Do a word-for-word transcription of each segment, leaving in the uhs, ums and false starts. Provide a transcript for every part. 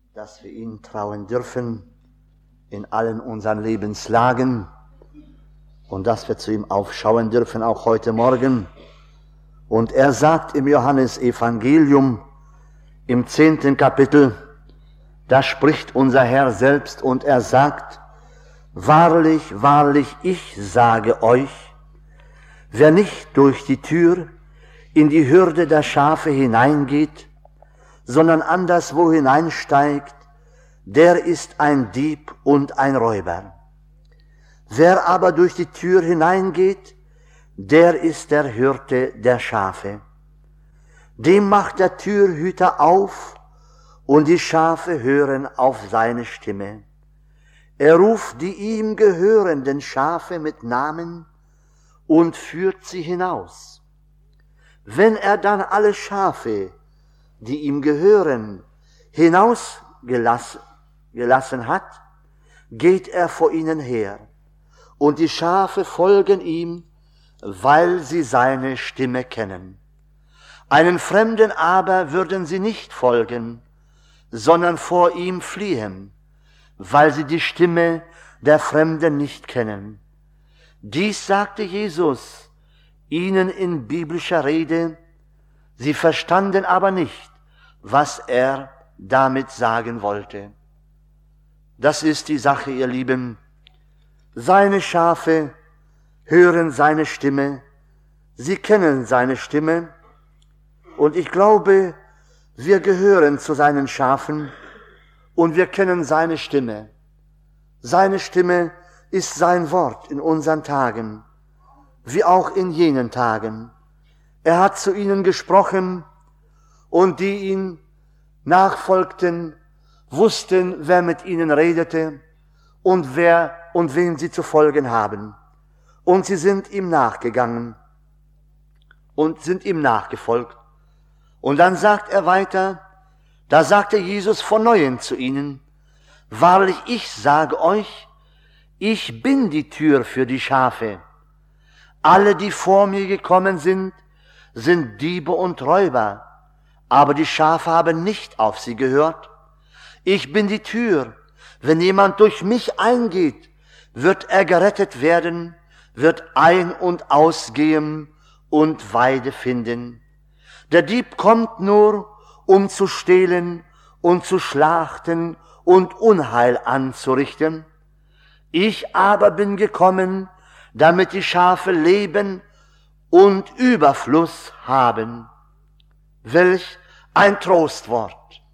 dass wir ihm trauen dürfen in allen unseren Lebenslagen und dass wir zu ihm aufschauen dürfen, auch heute Morgen. Und er sagt im Johannesevangelium im zehnten Kapitel, da spricht unser Herr selbst und er sagt: Wahrlich, wahrlich, ich sage euch, wer nicht durch die Tür in die Hürde der Schafe hineingeht, sondern anderswo hineinsteigt, der ist ein Dieb und ein Räuber. Wer aber durch die Tür hineingeht, der ist der Hirte der Schafe. Dem macht der Türhüter auf, und die Schafe hören auf seine Stimme. Er ruft die ihm gehörenden Schafe mit Namen und führt sie hinaus. Wenn er dann alle Schafe, die ihm gehören, hinausgelassen gelassen hat, geht er vor ihnen her, und die Schafe folgen ihm, weil sie seine Stimme kennen. Einen Fremden aber würden sie nicht folgen, sondern vor ihm fliehen, weil sie die Stimme der Fremden nicht kennen. Dies sagte Jesus ihnen in biblischer Rede, sie verstanden aber nicht, was er damit sagen wollte. Das ist die Sache, ihr Lieben. Seine Schafe hören seine Stimme, sie kennen seine Stimme, und ich glaube, wir gehören zu seinen Schafen und wir kennen seine Stimme. Seine Stimme ist sein Wort in unseren Tagen, wie auch in jenen Tagen. Er hat zu ihnen gesprochen, und die ihn nachfolgten, wussten, wer mit ihnen redete und wer und wem sie zu folgen haben. Und sie sind ihm nachgegangen und sind ihm nachgefolgt. Und dann sagt er weiter, da sagte Jesus von Neuem zu ihnen: Wahrlich, ich sage euch, ich bin die Tür für die Schafe. Alle, die vor mir gekommen sind, sind Diebe und Räuber, aber die Schafe haben nicht auf sie gehört. Ich bin die Tür. Wenn jemand durch mich eingeht, wird er gerettet werden, wird ein- und ausgehen und Weide finden. Der Dieb kommt nur, um zu stehlen und zu schlachten und Unheil anzurichten. Ich aber bin gekommen, damit die Schafe leben und Überfluss haben. Welch ein Trostwort!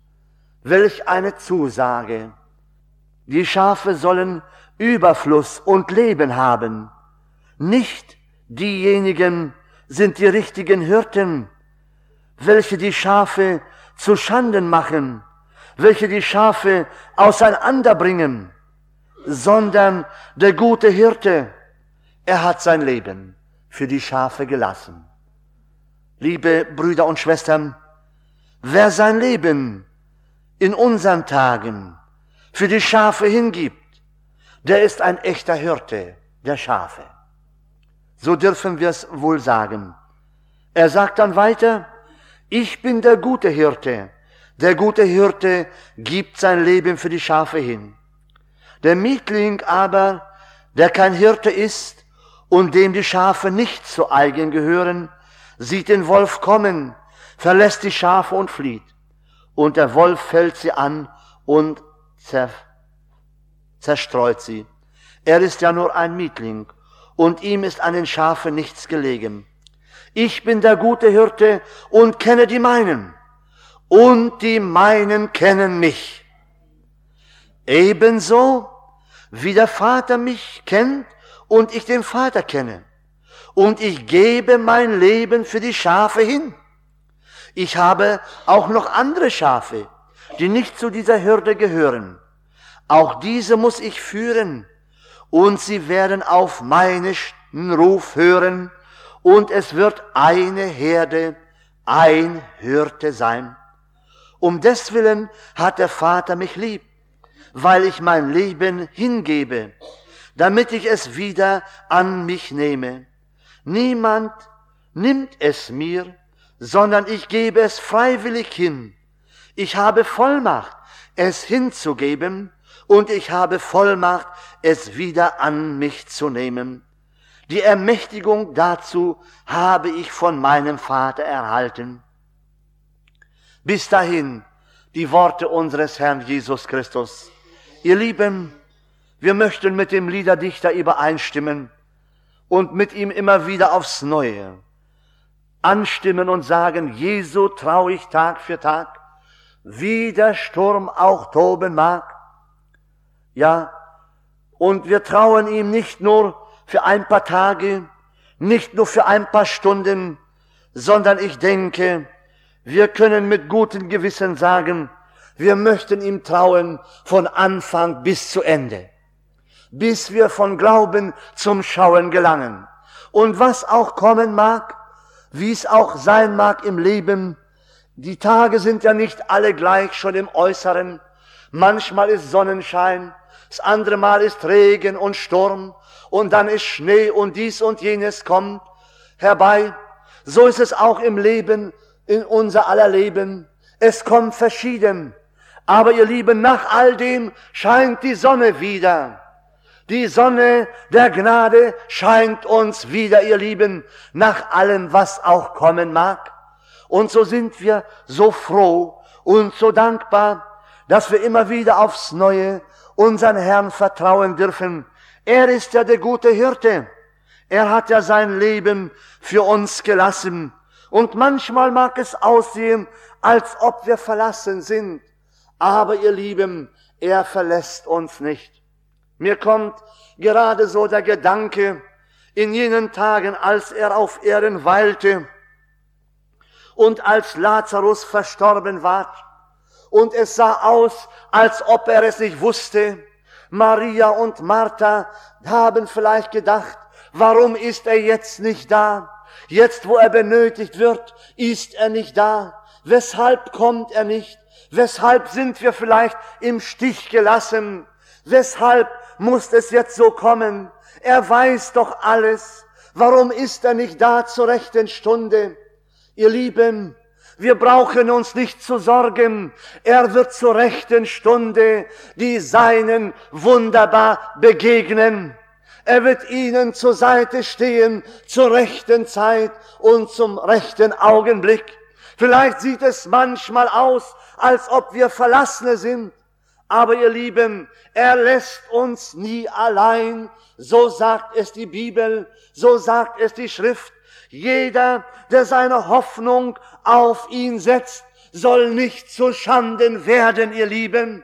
Welch eine Zusage! Die Schafe sollen Überfluss und Leben haben. Nicht diejenigen sind die richtigen Hirten, welche die Schafe zu Schanden machen, welche die Schafe auseinanderbringen, sondern der gute Hirte, er hat sein Leben für die Schafe gelassen. Liebe Brüder und Schwestern, wer sein Leben in unseren Tagen für die Schafe hingibt, der ist ein echter Hirte der Schafe. So dürfen wir es wohl sagen. Er sagt dann weiter: Ich bin der gute Hirte. Der gute Hirte gibt sein Leben für die Schafe hin. Der Mietling aber, der kein Hirte ist und dem die Schafe nicht zu eigen gehören, sieht den Wolf kommen, verlässt die Schafe und flieht. Und der Wolf fällt sie an und zer, zerstreut sie. Er ist ja nur ein Mietling, und ihm ist an den Schafen nichts gelegen. Ich bin der gute Hirte und kenne die meinen, und die meinen kennen mich. Ebenso wie der Vater mich kennt und ich den Vater kenne. Und ich gebe mein Leben für die Schafe hin. Ich habe auch noch andere Schafe, die nicht zu dieser Hürde gehören. Auch diese muss ich führen, und sie werden auf meinen Ruf hören, und es wird eine Herde, ein Hirte sein. Um deswillen hat der Vater mich lieb, weil ich mein Leben hingebe, damit ich es wieder an mich nehme. Niemand nimmt es mir, sondern ich gebe es freiwillig hin. Ich habe Vollmacht, es hinzugeben, und ich habe Vollmacht, es wieder an mich zu nehmen. Die Ermächtigung dazu habe ich von meinem Vater erhalten. Bis dahin die Worte unseres Herrn Jesus Christus. Ihr Lieben, wir möchten mit dem Liederdichter übereinstimmen und mit ihm immer wieder aufs Neue anstimmen und sagen, Jesu trau ich Tag für Tag, wie der Sturm auch toben mag. Ja, und wir trauen ihm nicht nur für ein paar Tage, nicht nur für ein paar Stunden, sondern ich denke, wir können mit gutem Gewissen sagen, wir möchten ihm trauen von Anfang bis zu Ende, bis wir von Glauben zum Schauen gelangen. Und was auch kommen mag, wie es auch sein mag im Leben, die Tage sind ja nicht alle gleich schon im Äußeren. Manchmal ist Sonnenschein, das andere Mal ist Regen und Sturm und dann ist Schnee und dies und jenes kommt herbei. So ist es auch im Leben, in unser aller Leben. Es kommt verschieden. Aber ihr Lieben, nach all dem scheint die Sonne wieder. Die Sonne der Gnade scheint uns wieder, ihr Lieben, nach allem, was auch kommen mag. Und so sind wir so froh und so dankbar, dass wir immer wieder aufs Neue unseren Herrn vertrauen dürfen. Er ist ja der gute Hirte. Er hat ja sein Leben für uns gelassen. Und manchmal mag es aussehen, als ob wir verlassen sind. Aber ihr Lieben, er verlässt uns nicht. Mir kommt gerade so der Gedanke, in jenen Tagen, als er auf Erden weilte und als Lazarus verstorben war, und es sah aus, als ob er es nicht wusste. Maria und Martha haben vielleicht gedacht, warum ist er jetzt nicht da? Jetzt, wo er benötigt wird, ist er nicht da. Weshalb kommt er nicht? Weshalb sind wir vielleicht im Stich gelassen? Weshalb muss es jetzt so kommen? Er weiß doch alles. Warum ist er nicht da zur rechten Stunde? Ihr Lieben, wir brauchen uns nicht zu sorgen. Er wird zur rechten Stunde die Seinen wunderbar begegnen. Er wird ihnen zur Seite stehen, zur rechten Zeit und zum rechten Augenblick. Vielleicht sieht es manchmal aus, als ob wir Verlassene sind. Aber ihr Lieben, er lässt uns nie allein. So sagt es die Bibel, so sagt es die Schrift. Jeder, der seine Hoffnung auf ihn setzt, soll nicht zu Schanden werden, ihr Lieben.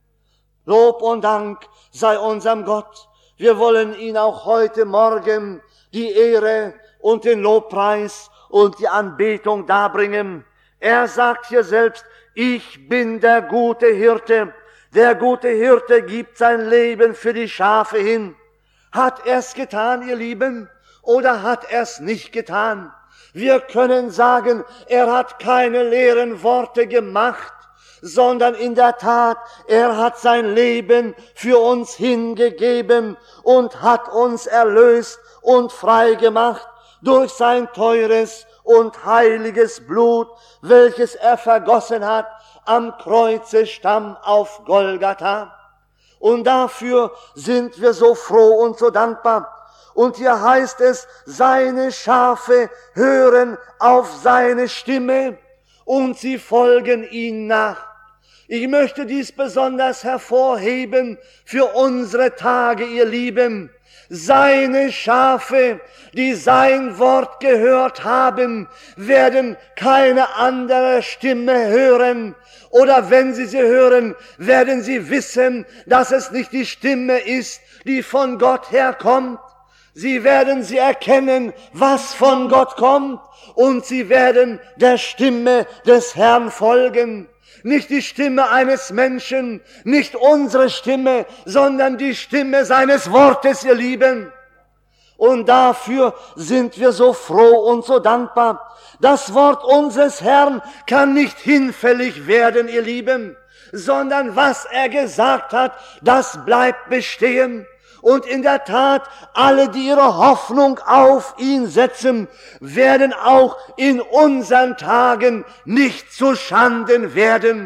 Lob und Dank sei unserem Gott. Wir wollen ihn auch heute Morgen die Ehre und den Lobpreis und die Anbetung darbringen. Er sagt hier selbst, ich bin der gute Hirte. Der gute Hirte gibt sein Leben für die Schafe hin. Hat er's getan, ihr Lieben, oder hat er's nicht getan? Wir können sagen, er hat keine leeren Worte gemacht, sondern in der Tat, er hat sein Leben für uns hingegeben und hat uns erlöst und frei gemacht durch sein teures und heiliges Blut, welches er vergossen hat am Kreuzestamm auf Golgatha. Und dafür sind wir so froh und so dankbar. Und hier heißt es, seine Schafe hören auf seine Stimme und sie folgen ihm nach. Ich möchte dies besonders hervorheben für unsere Tage, ihr Lieben. Seine Schafe, die sein Wort gehört haben, werden keine andere Stimme hören. Oder wenn sie sie hören, werden sie wissen, dass es nicht die Stimme ist, die von Gott herkommt. Sie werden sie erkennen, was von Gott kommt, und sie werden der Stimme des Herrn folgen. Nicht die Stimme eines Menschen, nicht unsere Stimme, sondern die Stimme seines Wortes, ihr Lieben. Und dafür sind wir so froh und so dankbar. Das Wort unseres Herrn kann nicht hinfällig werden, ihr Lieben, sondern was er gesagt hat, das bleibt bestehen. Und in der Tat, alle, die ihre Hoffnung auf ihn setzen, werden auch in unseren Tagen nicht zu Schanden werden.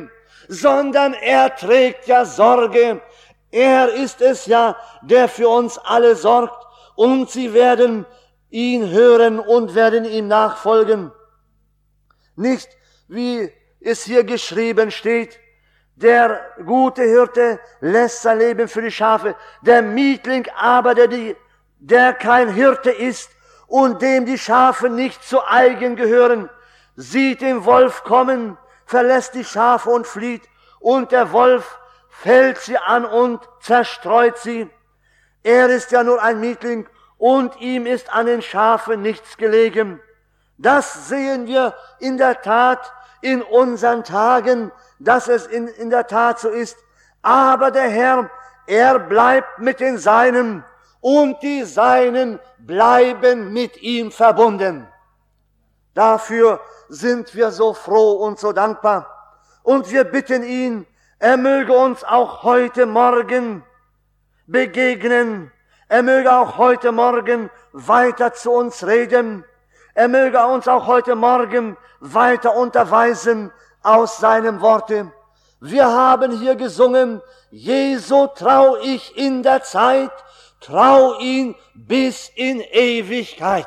sondern er trägt ja Sorge. Er ist es ja, der für uns alle sorgt, und sie werden ihn hören und werden ihm nachfolgen. Nicht, wie es hier geschrieben steht, der gute Hirte lässt sein Leben für die Schafe, der Mietling aber, der, die, der kein Hirte ist und dem die Schafe nicht zu eigen gehören, sieht den Wolf kommen, verlässt die Schafe und flieht, und der Wolf fällt sie an und zerstreut sie. Er ist ja nur ein Mietling, und ihm ist an den Schafen nichts gelegen. Das sehen wir in der Tat in unseren Tagen, dass es in, in der Tat so ist. Aber der Herr, er bleibt mit den Seinen, und die Seinen bleiben mit ihm verbunden. Dafür sind wir so froh und so dankbar. Und wir bitten ihn, er möge uns auch heute Morgen begegnen. Er möge auch heute Morgen weiter zu uns reden. Er möge uns auch heute Morgen weiter unterweisen aus seinem Worte. Wir haben hier gesungen, Jesu trau ich in der Zeit, trau ihn bis in Ewigkeit.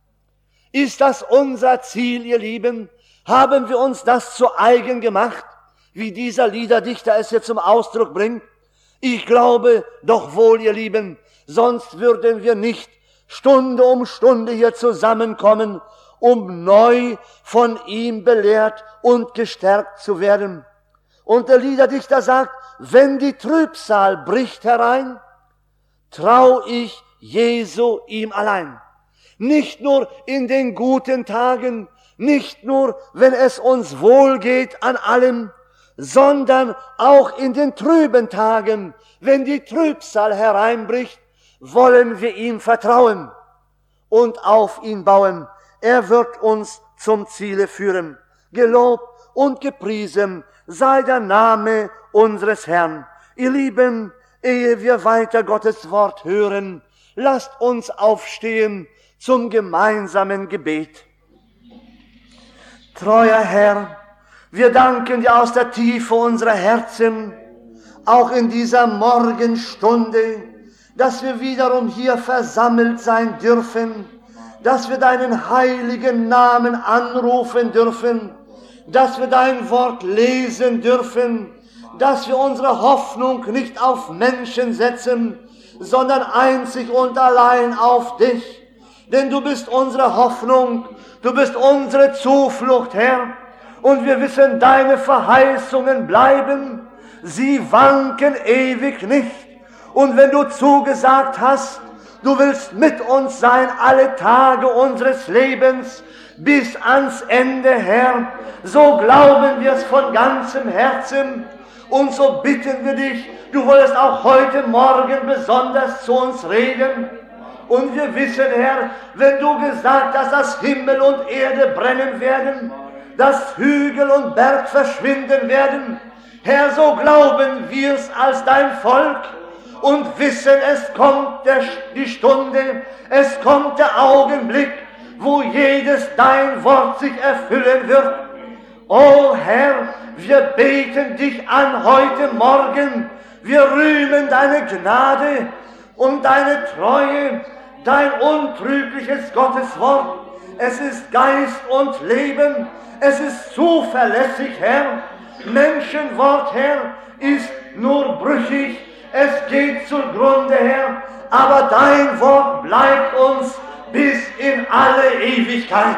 Ist das unser Ziel, ihr Lieben? Haben wir uns das zu eigen gemacht, wie dieser Liederdichter es hier zum Ausdruck bringt? Ich glaube doch wohl, ihr Lieben, sonst würden wir nicht Stunde um Stunde hier zusammenkommen, um neu von ihm belehrt und gestärkt zu werden. Und der Liederdichter sagt, wenn die Trübsal bricht herein, trau ich Jesu ihm allein. Nicht nur in den guten Tagen, nicht nur, wenn es uns wohl geht an allem, sondern auch in den trüben Tagen, wenn die Trübsal hereinbricht, wollen wir ihm vertrauen und auf ihn bauen. Er wird uns zum Ziele führen. Gelobt und gepriesen sei der Name unseres Herrn. Ihr Lieben, ehe wir weiter Gottes Wort hören, lasst uns aufstehen zum gemeinsamen Gebet. Treuer Herr, wir danken dir aus der Tiefe unserer Herzen, auch in dieser Morgenstunde, dass wir wiederum hier versammelt sein dürfen, dass wir deinen heiligen Namen anrufen dürfen, dass wir dein Wort lesen dürfen, dass wir unsere Hoffnung nicht auf Menschen setzen, sondern einzig und allein auf dich. Denn du bist unsere Hoffnung, du bist unsere Zuflucht, Herr. Und wir wissen, deine Verheißungen bleiben, sie wanken ewig nicht. Und wenn du zugesagt hast, du willst mit uns sein alle Tage unseres Lebens bis ans Ende, Herr, so glauben wir es von ganzem Herzen und so bitten wir dich, du wolltest auch heute Morgen besonders zu uns reden. Und wir wissen, Herr, wenn du gesagt hast, dass Himmel und Erde brennen werden, dass Hügel und Berg verschwinden werden, Herr, so glauben wir es als dein Volk und wissen, es kommt der, die Stunde, es kommt der Augenblick, wo jedes dein Wort sich erfüllen wird. O Herr, wir beten dich an heute Morgen, wir rühmen deine Gnade und deine Treue, dein untrügliches Gotteswort. Es ist Geist und Leben, es ist zuverlässig, Herr. Menschenwort, Herr, ist nur brüchig, es geht zugrunde, Herr, aber dein Wort bleibt uns bis in alle Ewigkeit.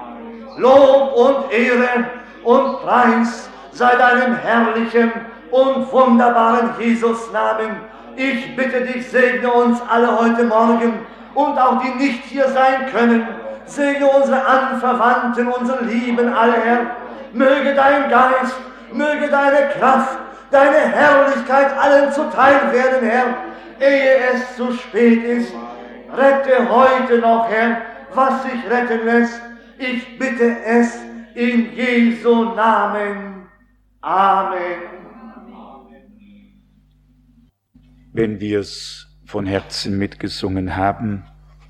Lob und Ehre und Preis sei deinem herrlichen und wunderbaren Jesus-Namen. Ich bitte dich, segne uns alle heute Morgen und auch die nicht hier sein können. Segne unsere Anverwandten, unsere Lieben alle, Herr. Möge dein Geist, möge deine Kraft, deine Herrlichkeit allen zuteil werden, Herr, ehe es zu spät ist. Rette heute noch, Herr, was sich retten lässt. Ich bitte es in Jesu Namen. Amen. Wenn wir es von Herzen mitgesungen haben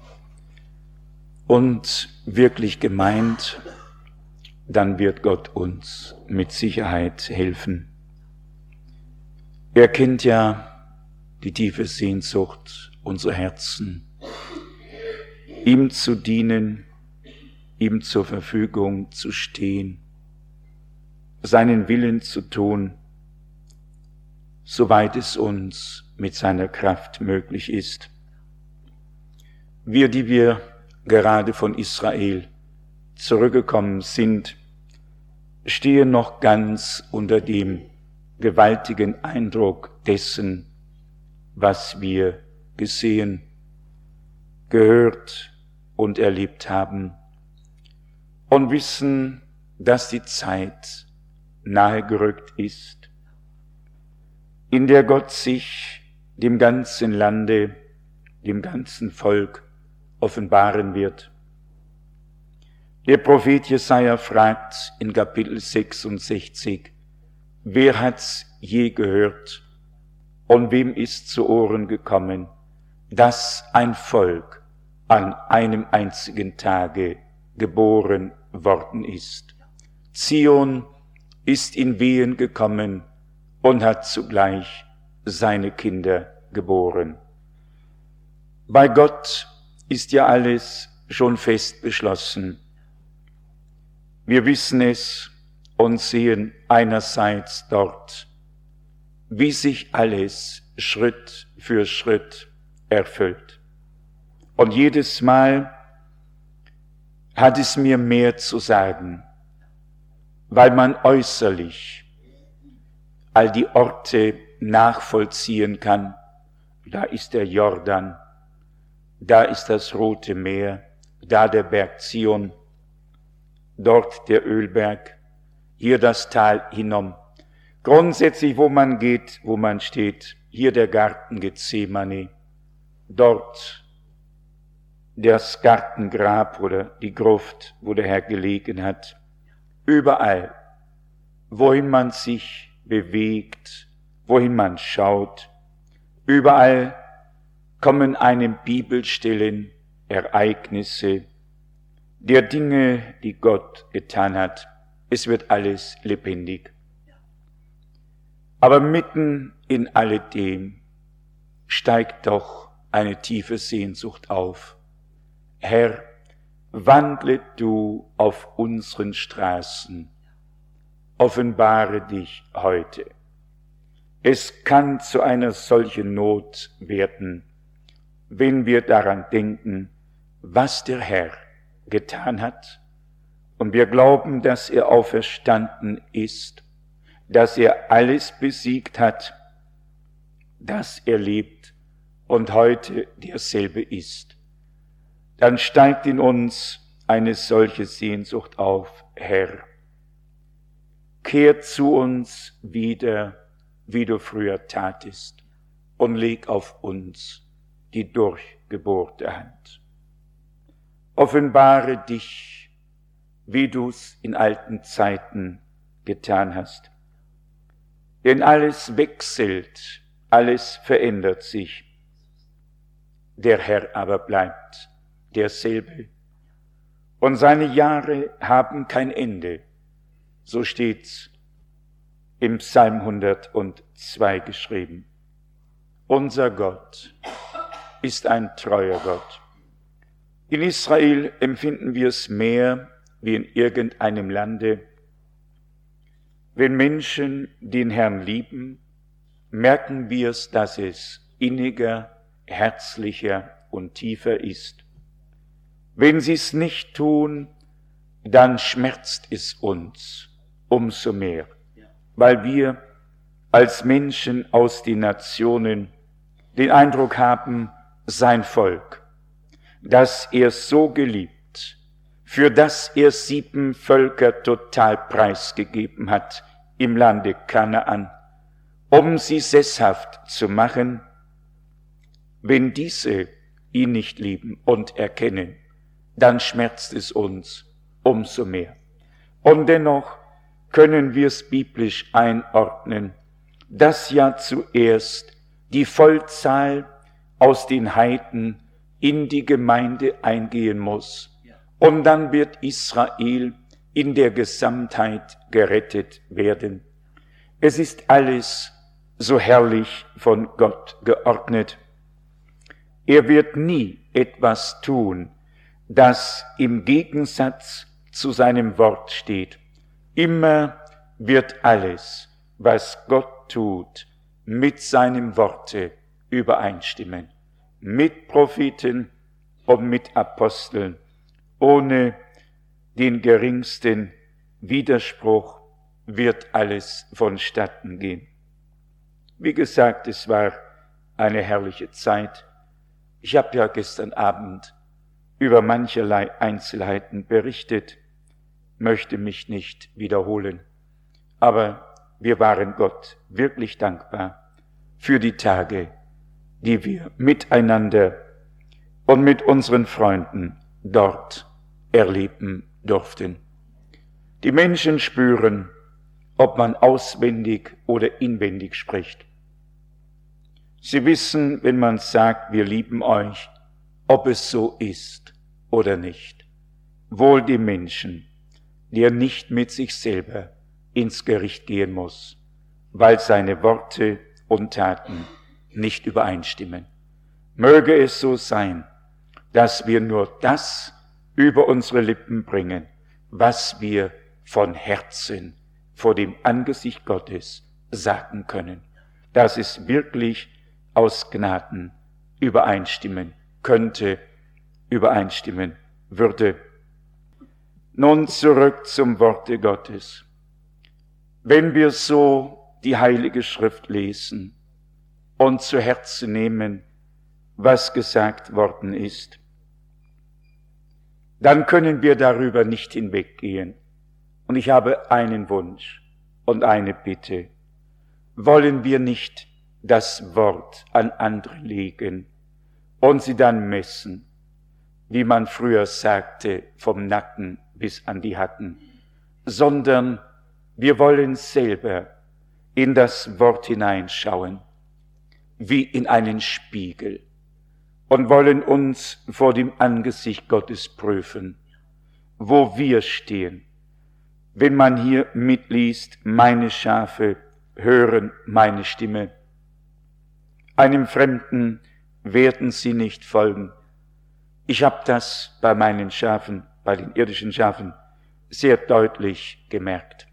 und wirklich gemeint, dann wird Gott uns mit Sicherheit helfen. Er kennt ja die tiefe Sehnsucht unserer Herzen, ihm zu dienen, ihm zur Verfügung zu stehen, seinen Willen zu tun, soweit es uns mit seiner Kraft möglich ist. Wir, die wir gerade von Israel zurückgekommen sind, stehen noch ganz unter dem gewaltigen Eindruck dessen, was wir gesehen, gehört und erlebt haben und wissen, dass die Zeit nahe gerückt ist, in der Gott sich dem ganzen Lande, dem ganzen Volk offenbaren wird. Der Prophet Jesaja fragt in Kapitel sechsundsechzig, wer hat's je gehört und wem ist zu Ohren gekommen, dass ein Volk an einem einzigen Tage geboren worden ist. Zion ist in Wehen gekommen und hat zugleich seine Kinder geboren. Bei Gott ist ja alles schon fest beschlossen. Wir wissen es und sehen einerseits dort, wie sich alles Schritt für Schritt erfüllt. Und jedes Mal hat es mir mehr zu sagen, weil man äußerlich all die Orte nachvollziehen kann. Da ist der Jordan, da ist das Rote Meer, da der Berg Zion, dort der Ölberg, hier das Tal Hinnom. Grundsätzlich, wo man geht, wo man steht, hier der Garten Gethsemane, dort das Gartengrab oder die Gruft, wo der Herr gelegen hat. Überall, wohin man sich bewegt, wohin man schaut, überall kommen einem Bibelstellen Ereignisse der Dinge, die Gott getan hat. Es wird alles lebendig. Aber mitten in alledem steigt doch eine tiefe Sehnsucht auf. Herr, wandle du auf unseren Straßen, offenbare dich heute. Es kann zu einer solchen Not werden, wenn wir daran denken, was der Herr getan hat, und wir glauben, dass er auferstanden ist, dass er alles besiegt hat, dass er lebt und heute derselbe ist. Dann steigt in uns eine solche Sehnsucht auf, Herr, kehr zu uns wieder, wie du früher tatest, und leg auf uns die durchgebohrte Hand. Offenbare dich, wie du's in alten Zeiten getan hast. Denn alles wechselt, alles verändert sich. Der Herr aber bleibt derselbe. Und seine Jahre haben kein Ende. So steht's im Psalm hundertzwei geschrieben. Unser Gott ist ein treuer Gott. In Israel empfinden wir es mehr wie in irgendeinem Lande. Wenn Menschen den Herrn lieben, merken wir es, dass es inniger, herzlicher und tiefer ist. Wenn sie es nicht tun, dann schmerzt es uns umso mehr, weil wir als Menschen aus den Nationen den Eindruck haben, sein Volk, das er so geliebt, für das er sieben Völker total preisgegeben hat im Lande Kanaan, um sie sesshaft zu machen, wenn diese ihn nicht lieben und erkennen, dann schmerzt es uns umso mehr. Und dennoch können wir es biblisch einordnen, dass ja zuerst die Vollzahl aus den Heiden in die Gemeinde eingehen muss. Und dann wird Israel in der Gesamtheit gerettet werden. Es ist alles so herrlich von Gott geordnet. Er wird nie etwas tun, das im Gegensatz zu seinem Wort steht. Immer wird alles, was Gott tut, mit seinem Worte übereinstimmen. Mit Propheten und mit Aposteln, ohne den geringsten Widerspruch wird alles vonstatten gehen. Wie gesagt, es war eine herrliche Zeit. Ich habe ja gestern Abend über mancherlei Einzelheiten berichtet, möchte mich nicht wiederholen, aber wir waren Gott wirklich dankbar für die Tage, die wir miteinander und mit unseren Freunden dort erleben durften. Die Menschen spüren, ob man auswendig oder inwendig spricht. Sie wissen, wenn man sagt, wir lieben euch, ob es so ist oder nicht. Wohl dem Menschen, der nicht mit sich selber ins Gericht gehen muss, weil seine Worte und Taten nicht übereinstimmen. Möge es so sein, dass wir nur das über unsere Lippen bringen, was wir von Herzen vor dem Angesicht Gottes sagen können, dass es wirklich aus Gnaden übereinstimmen könnte, übereinstimmen würde. Nun zurück zum Worte Gottes. Wenn wir so die Heilige Schrift lesen und zu Herzen nehmen, was gesagt worden ist, dann können wir darüber nicht hinweggehen. Und ich habe einen Wunsch und eine Bitte. Wollen wir nicht das Wort an andere legen und sie dann messen, wie man früher sagte, vom Nacken bis an die Hacken, sondern wir wollen selber in das Wort hineinschauen, wie in einen Spiegel, und wollen uns vor dem Angesicht Gottes prüfen, wo wir stehen. Wenn man hier mitliest, meine Schafe hören meine Stimme, einem Fremden werden sie nicht folgen. Ich habe das bei meinen Schafen, bei den irdischen Schafen, sehr deutlich gemerkt.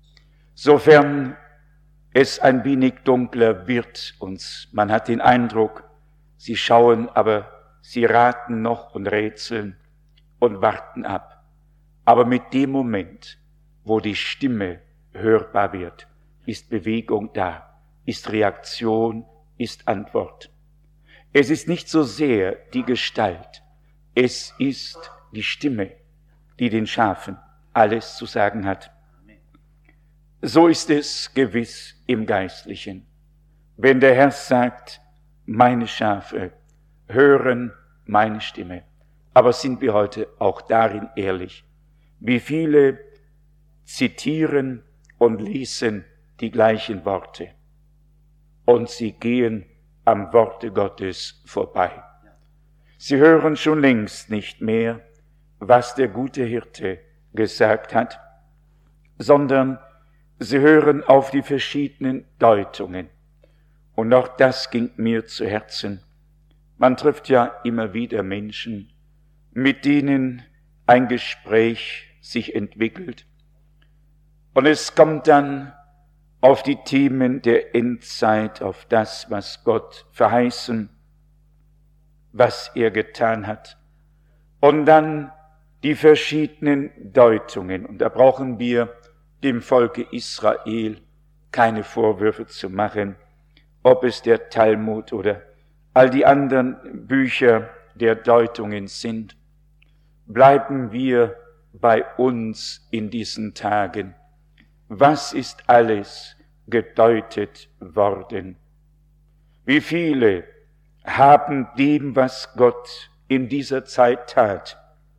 Sofern es ein wenig dunkler wird und man hat den Eindruck, sie schauen, aber sie raten noch und rätseln und warten ab. Aber mit dem Moment, wo die Stimme hörbar wird, ist Bewegung da, ist Reaktion, ist Antwort. Es ist nicht so sehr die Gestalt, es ist die Stimme, die den Schafen alles zu sagen hat. So ist es gewiss im Geistlichen. Wenn der Herr sagt, meine Schafe hören meine Stimme. Aber sind wir heute auch darin ehrlich? Wie viele zitieren und lesen die gleichen Worte und sie gehen am Worte Gottes vorbei. Sie hören schon längst nicht mehr, was der gute Hirte gesagt hat, sondern sie hören auf die verschiedenen Deutungen. Und auch das ging mir zu Herzen. Man trifft ja immer wieder Menschen, mit denen ein Gespräch sich entwickelt. Und es kommt dann auf die Themen der Endzeit, auf das, was Gott verheißen, was er getan hat. Und dann die verschiedenen Deutungen. Und da brauchen wir dem Volke Israel keine Vorwürfe zu machen, ob es der Talmud oder all die anderen Bücher der Deutungen sind. Bleiben wir bei uns in diesen Tagen. Was ist alles gedeutet worden? Wie viele haben dem, was Gott in dieser Zeit tat,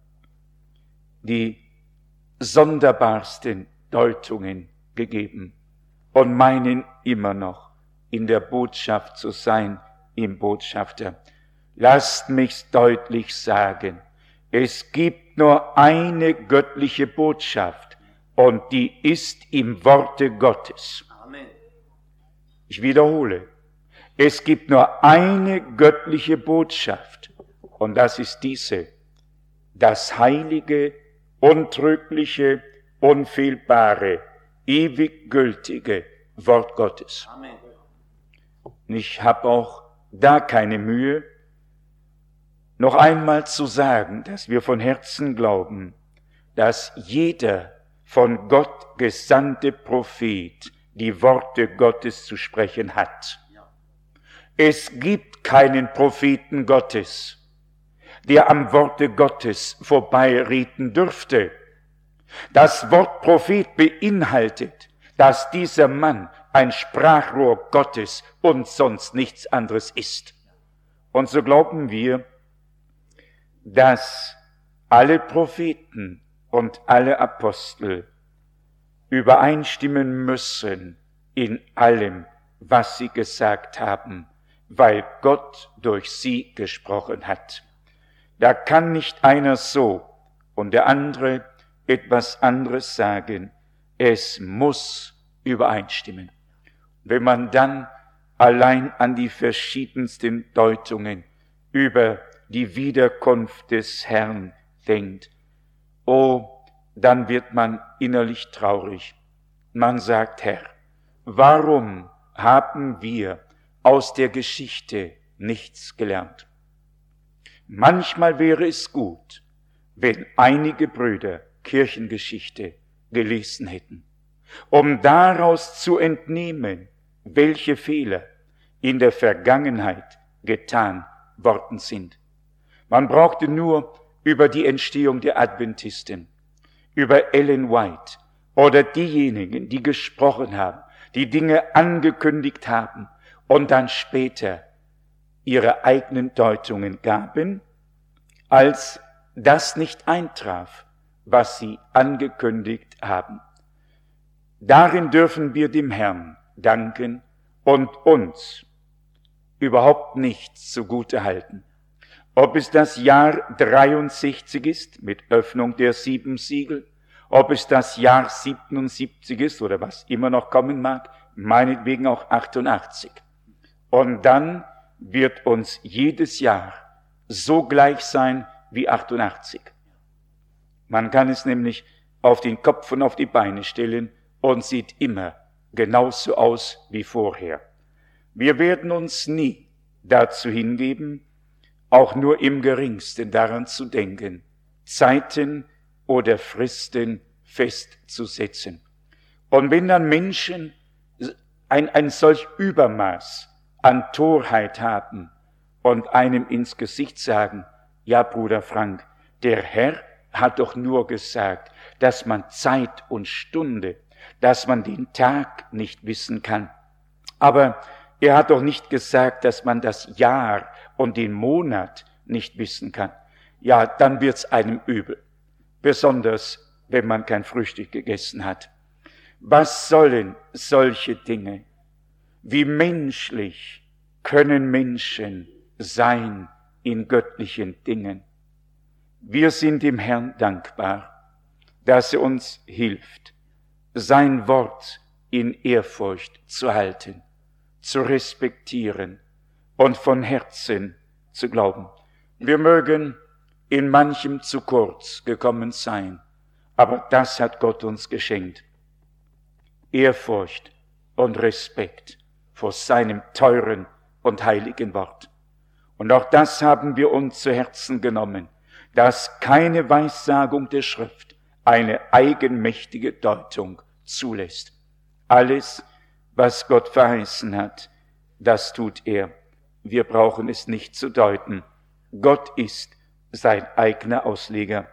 die sonderbarsten Deutungen gegeben und meinen immer noch in der Botschaft zu sein, im Botschafter. Lasst mich's deutlich sagen, es gibt nur eine göttliche Botschaft und die ist im Worte Gottes. Amen. Ich wiederhole, es gibt nur eine göttliche Botschaft und das ist diese, das heilige, untrügliche, unfehlbare, ewig gültige Wort Gottes. Amen. Ich habe auch da keine Mühe, noch einmal zu sagen, dass wir von Herzen glauben, dass jeder von Gott gesandte Prophet die Worte Gottes zu sprechen hat. Es gibt keinen Propheten Gottes, der am Worte Gottes vorbeireden dürfte. Das Wort Prophet beinhaltet, dass dieser Mann ein Sprachrohr Gottes und sonst nichts anderes ist. Und so glauben wir, dass alle Propheten und alle Apostel übereinstimmen müssen in allem, was sie gesagt haben, weil Gott durch sie gesprochen hat. Da kann nicht einer so und der andere etwas anderes sagen. Es muss übereinstimmen. Wenn man dann allein an die verschiedensten Deutungen über die Wiederkunft des Herrn denkt, oh, dann wird man innerlich traurig. Man sagt, Herr, warum haben wir aus der Geschichte nichts gelernt? Manchmal wäre es gut, wenn einige Brüder Kirchengeschichte gelesen hätten, um daraus zu entnehmen, welche Fehler in der Vergangenheit getan worden sind. Man brauchte nur über die Entstehung der Adventisten, über Ellen White oder diejenigen, die gesprochen haben, die Dinge angekündigt haben und dann später ihre eigenen Deutungen gaben, als das nicht eintraf, was sie angekündigt haben. Darin dürfen wir dem Herrn danken und uns überhaupt nichts zugute halten. Ob es das Jahr dreiundsechzig ist, mit Öffnung der sieben Siegel, ob es das Jahr siebenundsiebzig ist oder was immer noch kommen mag, meinetwegen auch achtundachtzig. Und dann wird uns jedes Jahr so gleich sein wie achtundachtzig. Man kann es nämlich auf den Kopf und auf die Beine stellen und sieht immer genauso aus wie vorher. Wir werden uns nie dazu hingeben, auch nur im geringsten daran zu denken, Zeiten oder Fristen festzusetzen. Und wenn dann Menschen ein, ein solch Übermaß an Torheit haben und einem ins Gesicht sagen, ja, Bruder Frank, der Herr hat doch nur gesagt, dass man Zeit und Stunde, dass man den Tag nicht wissen kann. Aber er hat doch nicht gesagt, dass man das Jahr und den Monat nicht wissen kann. Ja, dann wird's einem übel. Besonders, wenn man kein Frühstück gegessen hat. Was sollen solche Dinge? Wie menschlich können Menschen sein in göttlichen Dingen? Wir sind dem Herrn dankbar, dass er uns hilft, sein Wort in Ehrfurcht zu halten, zu respektieren und von Herzen zu glauben. Wir mögen in manchem zu kurz gekommen sein, aber das hat Gott uns geschenkt. Ehrfurcht und Respekt vor seinem teuren und heiligen Wort. Und auch das haben wir uns zu Herzen genommen, dass keine Weissagung der Schrift eine eigenmächtige Deutung zulässt. Alles, was Gott verheißen hat, das tut er. Wir brauchen es nicht zu deuten. Gott ist sein eigener Ausleger.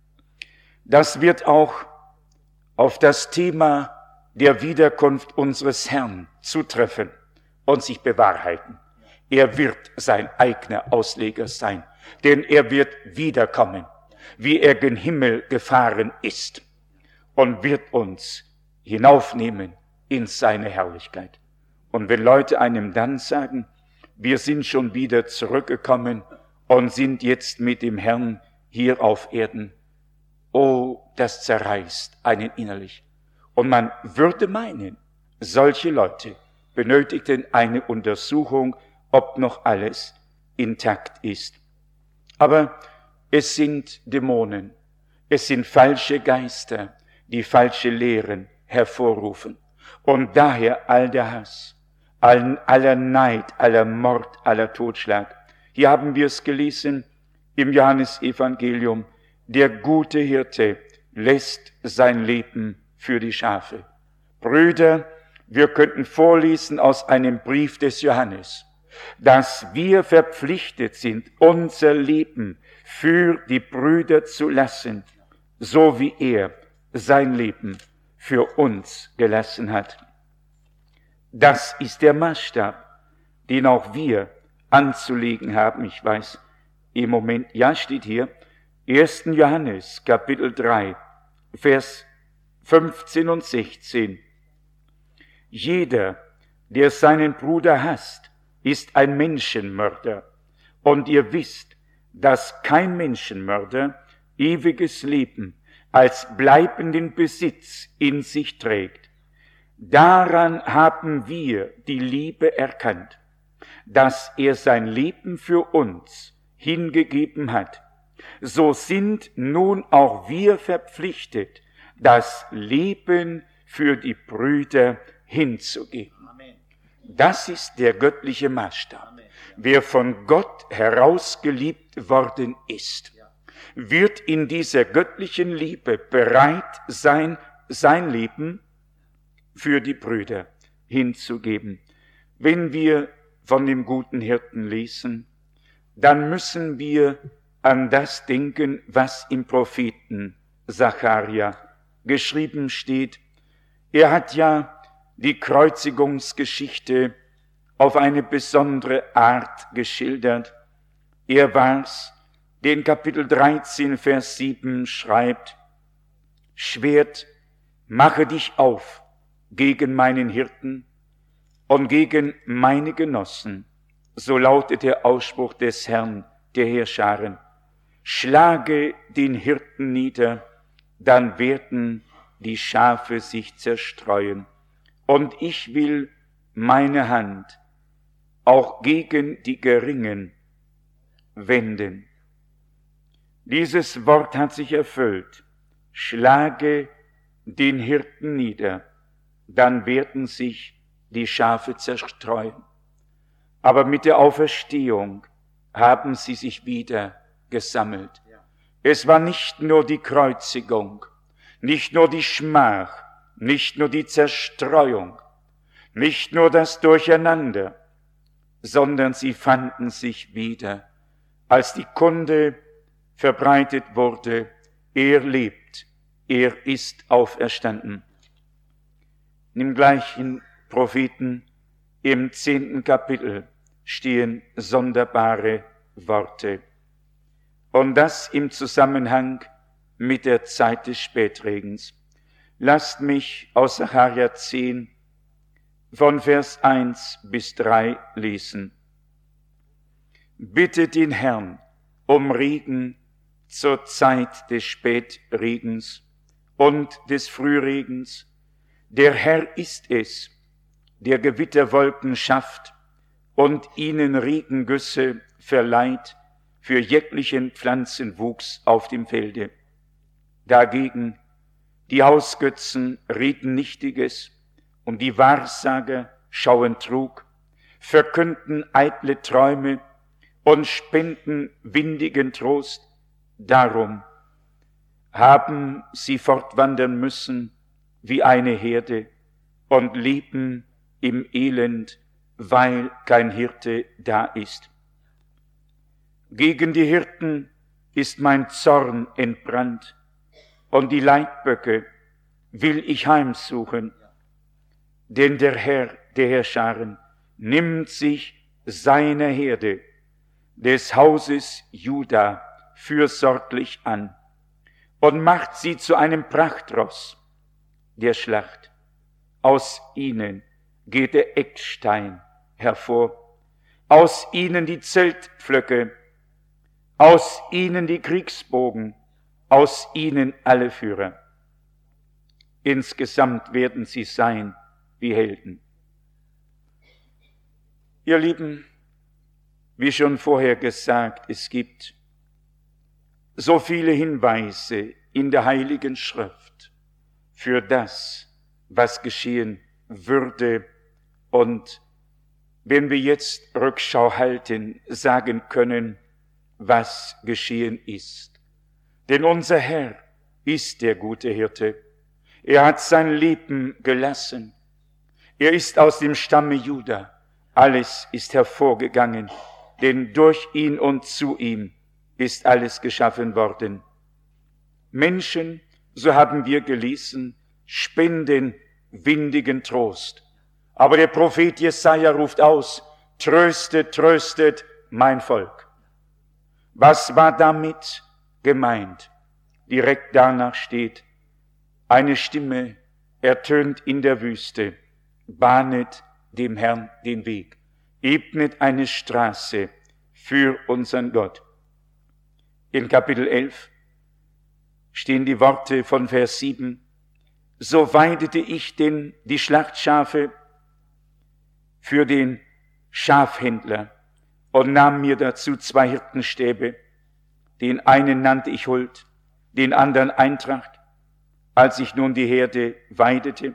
Das wird auch auf das Thema der Wiederkunft unseres Herrn zutreffen und sich bewahrheiten. Er wird sein eigener Ausleger sein, denn er wird wiederkommen, wie er gen Himmel gefahren ist und wird uns hinaufnehmen in seine Herrlichkeit. Und wenn Leute einem dann sagen, wir sind schon wieder zurückgekommen und sind jetzt mit dem Herrn hier auf Erden, oh, das zerreißt einen innerlich. Und man würde meinen, solche Leute benötigten eine Untersuchung, ob noch alles intakt ist. Aber es sind Dämonen, es sind falsche Geister, die falsche Lehren hervorrufen. Und daher all der Hass, all, aller Neid, aller Mord, aller Totschlag. Hier haben wir es gelesen im Johannesevangelium. Der gute Hirte lässt sein Leben für die Schafe. Brüder, wir könnten vorlesen aus einem Brief des Johannes, dass wir verpflichtet sind, unser Leben für die Brüder zu lassen, so wie er sein Leben für uns gelassen hat. Das ist der Maßstab, den auch wir anzulegen haben. Ich weiß, im Moment, ja, steht hier, ersten Johannes, Kapitel drei, Vers fünfzehn und sechzehn. Jeder, der seinen Bruder hasst, ist ein Menschenmörder. Und ihr wisst, dass kein Menschenmörder ewiges Leben als bleibenden Besitz in sich trägt. Daran haben wir die Liebe erkannt, dass er sein Leben für uns hingegeben hat. So sind nun auch wir verpflichtet, das Leben für die Brüder hinzugeben. Das ist der göttliche Maßstab. Wer von Gott herausgeliebt worden ist, wird in dieser göttlichen Liebe bereit sein, sein Leben für die Brüder hinzugeben. Wenn wir von dem guten Hirten lesen, dann müssen wir an das denken, was im Propheten Sacharja geschrieben steht. Er hat ja die Kreuzigungsgeschichte auf eine besondere Art geschildert. Er war's, der in Kapitel dreizehn, Vers sieben schreibt, Schwert, mache dich auf gegen meinen Hirten und gegen meine Genossen. So lautet der Ausspruch des Herrn der Heerscharen. Schlage den Hirten nieder, dann werden die Schafe sich zerstreuen. Und ich will meine Hand auch gegen die Geringen wenden. Dieses Wort hat sich erfüllt. Schlage den Hirten nieder, dann werden sich die Schafe zerstreuen. Aber mit der Auferstehung haben sie sich wieder gesammelt. Es war nicht nur die Kreuzigung, nicht nur die Schmach, nicht nur die Zerstreuung, nicht nur das Durcheinander, sondern sie fanden sich wieder, als die Kunde verbreitet wurde, er lebt, er ist auferstanden. Im gleichen Propheten, im zehnten Kapitel, stehen sonderbare Worte. Und das im Zusammenhang mit der Zeit des Spätregens. Lasst mich aus Sacharja zehn von Vers eins bis drei lesen. Bittet den Herrn um Regen zur Zeit des Spätregens und des Frühregens. Der Herr ist es, der Gewitterwolken schafft und ihnen Regengüsse verleiht für jeglichen Pflanzenwuchs auf dem Felde. Dagegen die Hausgötzen reden Nichtiges und die Wahrsager schauen Trug, verkünden eitle Träume und spenden windigen Trost. Darum haben sie fortwandern müssen wie eine Herde und leben im Elend, weil kein Hirte da ist. Gegen die Hirten ist mein Zorn entbrannt, und die Leitböcke will ich heimsuchen. Denn der Herr der Heerscharen nimmt sich seiner Herde, des Hauses Juda, fürsorglich an und macht sie zu einem Prachtross der Schlacht. Aus ihnen geht der Eckstein hervor, aus ihnen die Zeltpflöcke, aus ihnen die Kriegsbogen, aus ihnen alle Führer. Insgesamt werden sie sein wie Helden. Ihr Lieben, wie schon vorher gesagt, es gibt so viele Hinweise in der Heiligen Schrift für das, was geschehen würde. Und wenn wir jetzt Rückschau halten, sagen können, was geschehen ist. Denn unser Herr ist der gute Hirte. Er hat sein Leben gelassen. Er ist aus dem Stamme Juda. Alles ist hervorgegangen, denn durch ihn und zu ihm ist alles geschaffen worden. Menschen, so haben wir gelesen, spenden windigen Trost. Aber der Prophet Jesaja ruft aus, tröstet, tröstet mein Volk. Was war damit gemeint? Direkt danach steht, eine Stimme ertönt in der Wüste, bahnet dem Herrn den Weg, ebnet eine Straße für unseren Gott. In Kapitel elf stehen die Worte von Vers sieben, so weidete ich denn die Schlachtschafe für den Schafhändler und nahm mir dazu zwei Hirtenstäbe, den einen nannte ich Huld, den anderen Eintracht, als ich nun die Herde weidete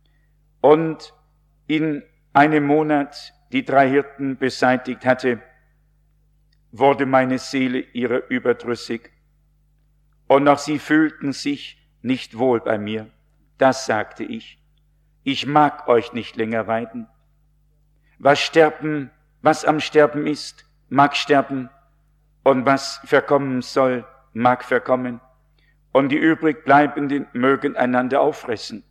und in einem Monat die drei Hirten beseitigt hatte, wurde meine Seele ihrer überdrüssig und auch sie fühlten sich nicht wohl bei mir. Das sagte ich, ich mag euch nicht länger weiden. Was sterben, was am Sterben ist, mag sterben, und was verkommen soll, mag verkommen, und die übrigbleibenden mögen einander auffressen.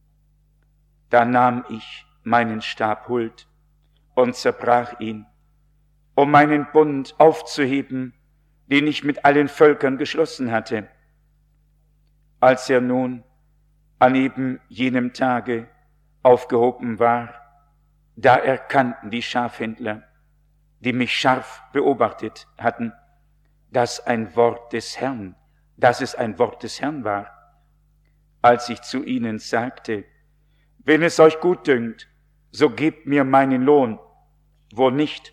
Da nahm ich meinen Stab Huld und zerbrach ihn, um meinen Bund aufzuheben, den ich mit allen Völkern geschlossen hatte. Als er nun an eben jenem Tage aufgehoben war, da erkannten die Schafhändler, die mich scharf beobachtet hatten, dass ein Wort des Herrn, dass es ein Wort des Herrn war. Als ich zu ihnen sagte, wenn es euch gut dünkt, so gebt mir meinen Lohn, wo nicht,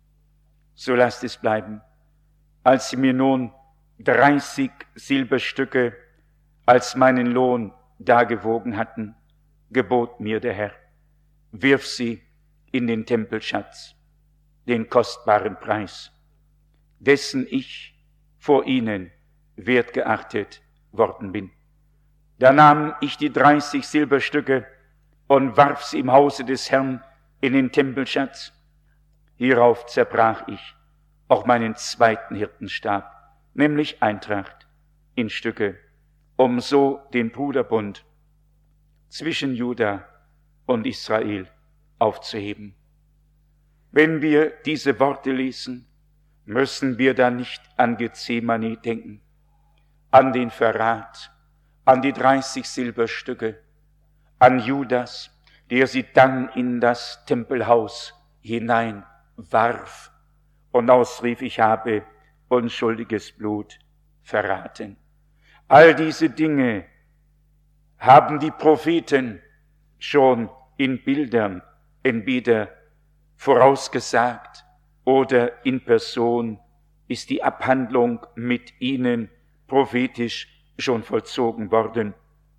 so lasst es bleiben. Als sie mir nun dreißig Silberstücke als meinen Lohn dargewogen hatten, gebot mir der Herr, wirf sie in den Tempelschatz, den kostbaren Preis, dessen ich vor ihnen wertgeachtet worden bin. Da nahm ich die dreißig Silberstücke und warf sie im Hause des Herrn in den Tempelschatz. Hierauf zerbrach ich auch meinen zweiten Hirtenstab, nämlich Eintracht, in Stücke, um so den Bruderbund zwischen Juda und Israel aufzuheben. Wenn wir diese Worte lesen, müssen wir da nicht an Gethsemane denken, an den Verrat, an die dreißig Silberstücke, an Judas, der sie dann in das Tempelhaus hinein warf und ausrief, ich habe unschuldiges Blut verraten. All diese Dinge haben die Propheten schon in Bildern entweder vorausgesagt oder in Person ist die Abhandlung mit ihnen prophetisch schon vollzogen worden.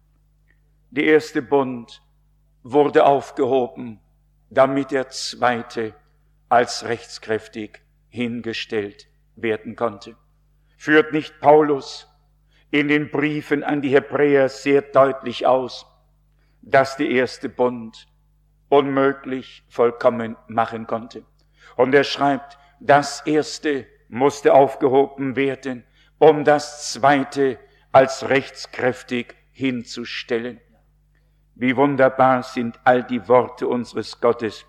Der erste Bund wurde aufgehoben, damit der zweite als rechtskräftig hingestellt werden konnte. Führt nicht Paulus in den Briefen an die Hebräer sehr deutlich aus, dass der erste Bund unmöglich vollkommen machen konnte. Und er schreibt, das erste musste aufgehoben werden, um das zweite als rechtskräftig hinzustellen. Wie wunderbar sind all die Worte unseres Gottes.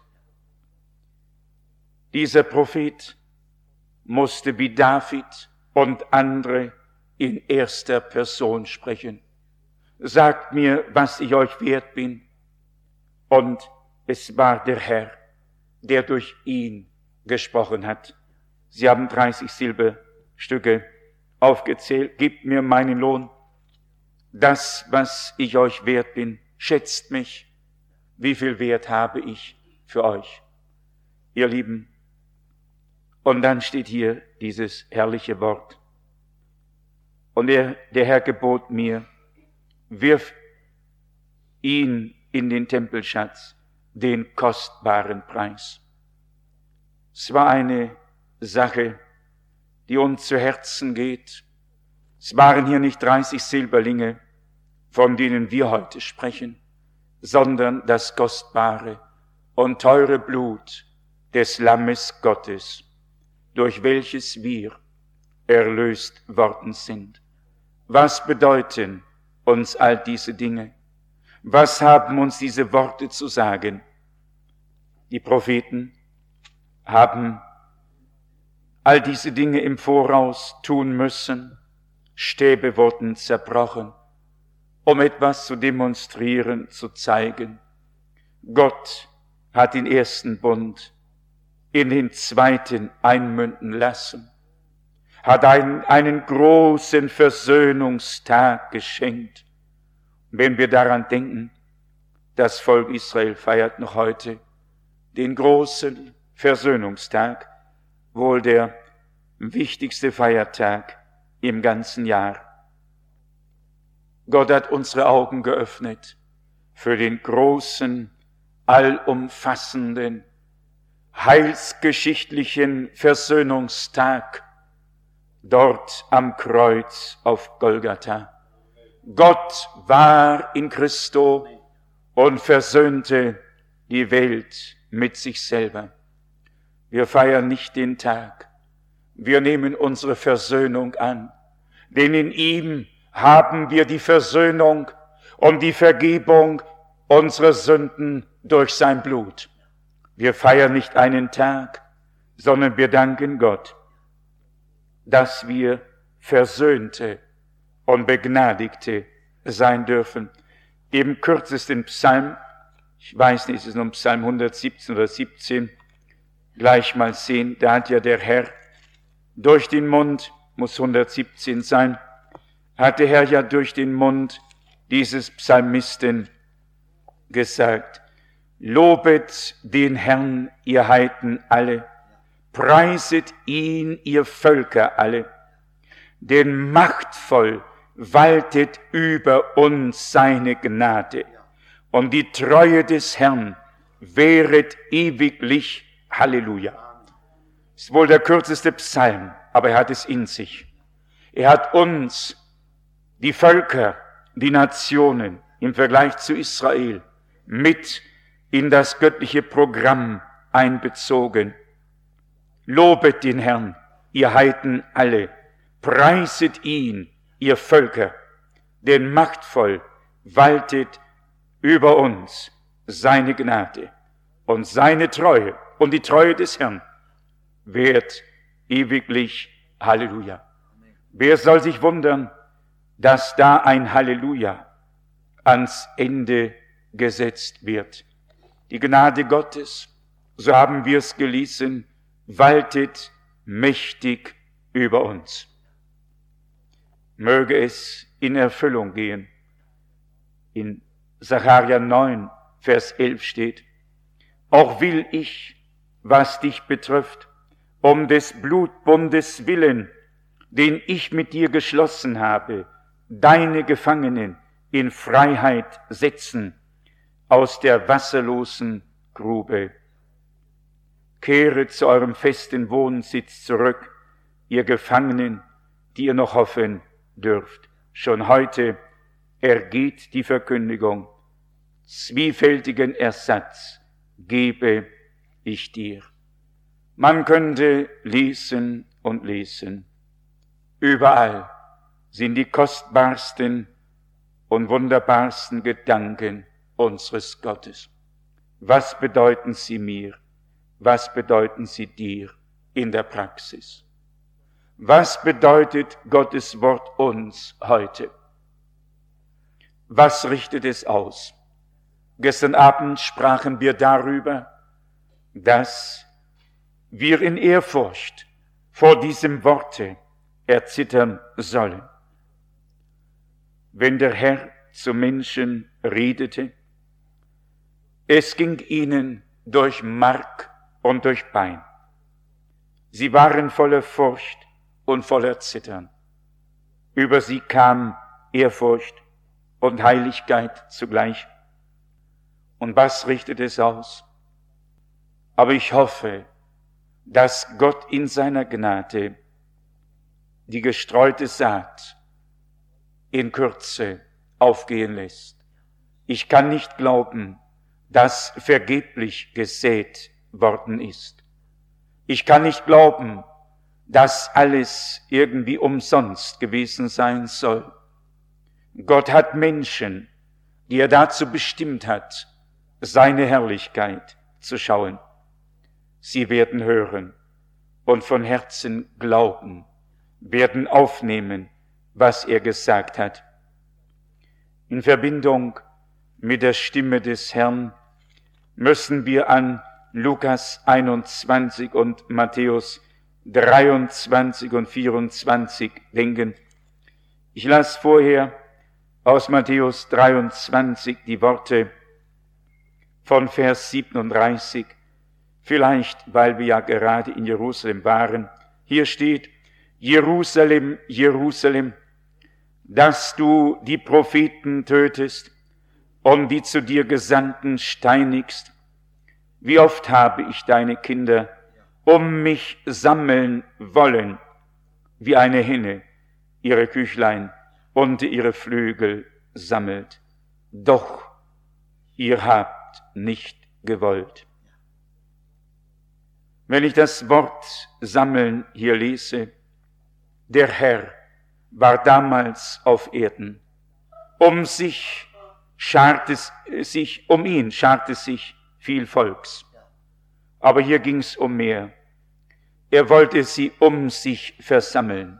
Dieser Prophet musste wie David und andere in erster Person sprechen. Sagt mir, was ich euch wert bin. Und es war der Herr, der durch ihn gesprochen hat. Sie haben dreißig Silberstücke aufgezählt. Gebt mir meinen Lohn. Das, was ich euch wert bin, schätzt mich. Wie viel Wert habe ich für euch? ihr Lieben. Und dann steht hier dieses herrliche Wort. Und der, der Herr gebot mir, wirf ihn in den Tempelschatz, den kostbaren Preis. Es war eine Sache, die uns zu Herzen geht. Es waren hier nicht dreißig Silberlinge, von denen wir heute sprechen, sondern das kostbare und teure Blut des Lammes Gottes, durch welches wir erlöst worden sind. Was bedeuten uns all diese Dinge? Was haben uns diese Worte zu sagen? Die Propheten haben all diese Dinge im Voraus tun müssen. Stäbe wurden zerbrochen, um etwas zu demonstrieren, zu zeigen. Gott hat den ersten Bund in den zweiten einmünden lassen, hat einen, einen großen Versöhnungstag geschenkt. Wenn wir daran denken, das Volk Israel feiert noch heute den großen Versöhnungstag, wohl der wichtigste Feiertag im ganzen Jahr. Gott hat unsere Augen geöffnet für den großen, allumfassenden, heilsgeschichtlichen Versöhnungstag dort am Kreuz auf Golgatha. Gott war in Christo und versöhnte die Welt mit sich selber. Wir feiern nicht den Tag, wir nehmen unsere Versöhnung an, denn in ihm haben wir die Versöhnung und die Vergebung unserer Sünden durch sein Blut. Wir feiern nicht einen Tag, sondern wir danken Gott, dass wir Versöhnte und Begnadigte sein dürfen. Im kürzesten Psalm, ich weiß nicht, ist es nun Psalm hundertsiebzehn oder siebzehn, gleich mal sehen, da hat ja der Herr durch den Mund, muss hundertsiebzehn sein, hat der Herr ja durch den Mund dieses Psalmisten gesagt, lobet den Herrn, ihr Heiden alle, preiset ihn, ihr Völker alle, denn machtvoll waltet über uns seine Gnade und die Treue des Herrn währet ewiglich. Halleluja. Ist wohl der kürzeste Psalm, aber er hat es in sich. Er hat uns, die Völker, die Nationen im Vergleich zu Israel, mit in das göttliche Programm einbezogen. Lobet den Herrn, ihr Heiden alle, preiset ihn, ihr Völker, denn machtvoll waltet über uns seine Gnade und seine Treue und die Treue des Herrn währt ewiglich. Halleluja. Wer soll sich wundern, dass da ein Halleluja ans Ende gesetzt wird? Die Gnade Gottes, so haben wir es gelesen, waltet mächtig über uns. Möge es in Erfüllung gehen. In Sacharja neun, Vers elf steht, auch will ich, was dich betrifft, um des Blutbundes willen, den ich mit dir geschlossen habe, deine Gefangenen in Freiheit setzen aus der wasserlosen Grube. Kehret zu eurem festen Wohnsitz zurück, ihr Gefangenen, die ihr noch hoffen dürft. Schon heute ergeht die Verkündigung, zwiefältigen Ersatz gebe ich dir. Man könnte lesen und lesen. Überall sind die kostbarsten und wunderbarsten Gedanken unseres Gottes. Was bedeuten sie mir? Was bedeuten sie dir in der Praxis? Was bedeutet Gottes Wort uns heute? Was richtet es aus? Gestern Abend sprachen wir darüber, dass wir in Ehrfurcht vor diesem Worte erzittern sollen. Wenn der Herr zu Menschen redete, es ging ihnen durch Mark und durch Bein. Sie waren voller Furcht und voller Zittern. Über sie kam Ehrfurcht und Heiligkeit zugleich. Und was richtet es aus? Aber ich hoffe, dass Gott in seiner Gnade die gestreute Saat in Kürze aufgehen lässt. Ich kann nicht glauben, dass vergeblich gesät worden ist. Ich kann nicht glauben, dass alles irgendwie umsonst gewesen sein soll. Gott hat Menschen, die er dazu bestimmt hat, seine Herrlichkeit zu schauen. Sie werden hören und von Herzen glauben, werden aufnehmen, was er gesagt hat. In Verbindung mit der Stimme des Herrn müssen wir an Lukas einundzwanzig und Matthäus dreiundzwanzig und vierundzwanzig denken. Ich las vorher aus Matthäus dreiundzwanzig die Worte von Vers siebenunddreißig, vielleicht weil wir ja gerade in Jerusalem waren. Hier steht: Jerusalem, Jerusalem, dass du die Propheten tötest und die zu dir Gesandten steinigst. Wie oft habe ich deine Kinder um mich sammeln wollen, wie eine Henne ihre Küchlein unter ihre Flügel sammelt. Doch ihr habt nicht gewollt. Wenn ich das Wort sammeln hier lese, der Herr war damals auf Erden. Um sich scharte sich, um ihn scharte sich viel Volks. Aber hier ging es um mehr. Er wollte sie um sich versammeln.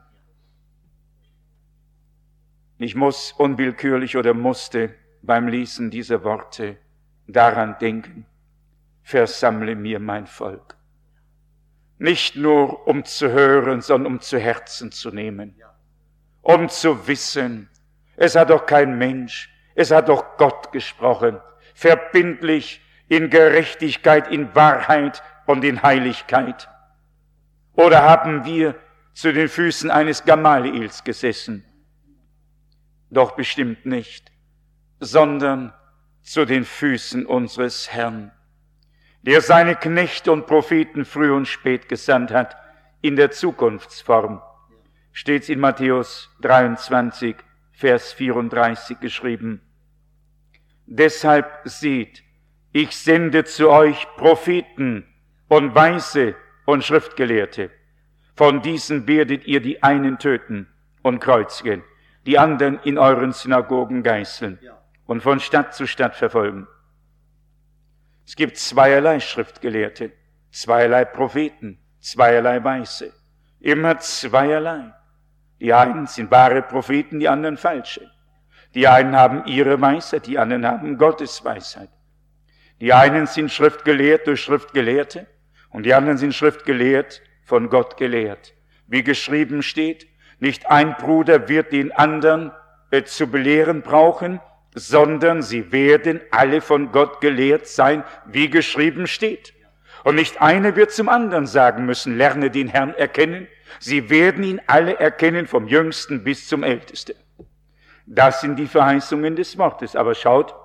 Ich muss unwillkürlich oder musste beim Lesen dieser Worte daran denken: Versammle mir mein Volk. Nicht nur um zu hören, sondern um zu Herzen zu nehmen. Um zu wissen, es hat doch kein Mensch, es hat doch Gott gesprochen, verbindlich in Gerechtigkeit, in Wahrheit und in Heiligkeit. Oder haben wir zu den Füßen eines Gamaliels gesessen? Doch bestimmt nicht, sondern zu den Füßen unseres Herrn, der seine Knechte und Propheten früh und spät gesandt hat, in der Zukunftsform. Steht's in Matthäus dreiundzwanzig, Vers vierunddreißig geschrieben. Deshalb seht, ich sende zu euch Propheten und Weise und Schriftgelehrte. Von diesen werdet ihr die einen töten und kreuzigen, die anderen in euren Synagogen geißeln und von Stadt zu Stadt verfolgen. Es gibt zweierlei Schriftgelehrte, zweierlei Propheten, zweierlei Weise. Immer zweierlei. Die einen sind wahre Propheten, die anderen falsche. Die einen haben ihre Weisheit, die anderen haben Gottes Weisheit. Die einen sind schriftgelehrt durch Schriftgelehrte und die anderen sind schriftgelehrt von Gott gelehrt. Wie geschrieben steht, nicht ein Bruder wird den anderen äh, zu belehren brauchen, sondern sie werden alle von Gott gelehrt sein, wie geschrieben steht. Und nicht einer wird zum anderen sagen müssen, lerne den Herrn erkennen. Sie werden ihn alle erkennen, vom Jüngsten bis zum Ältesten. Das sind die Verheißungen des Wortes. Aber schaut,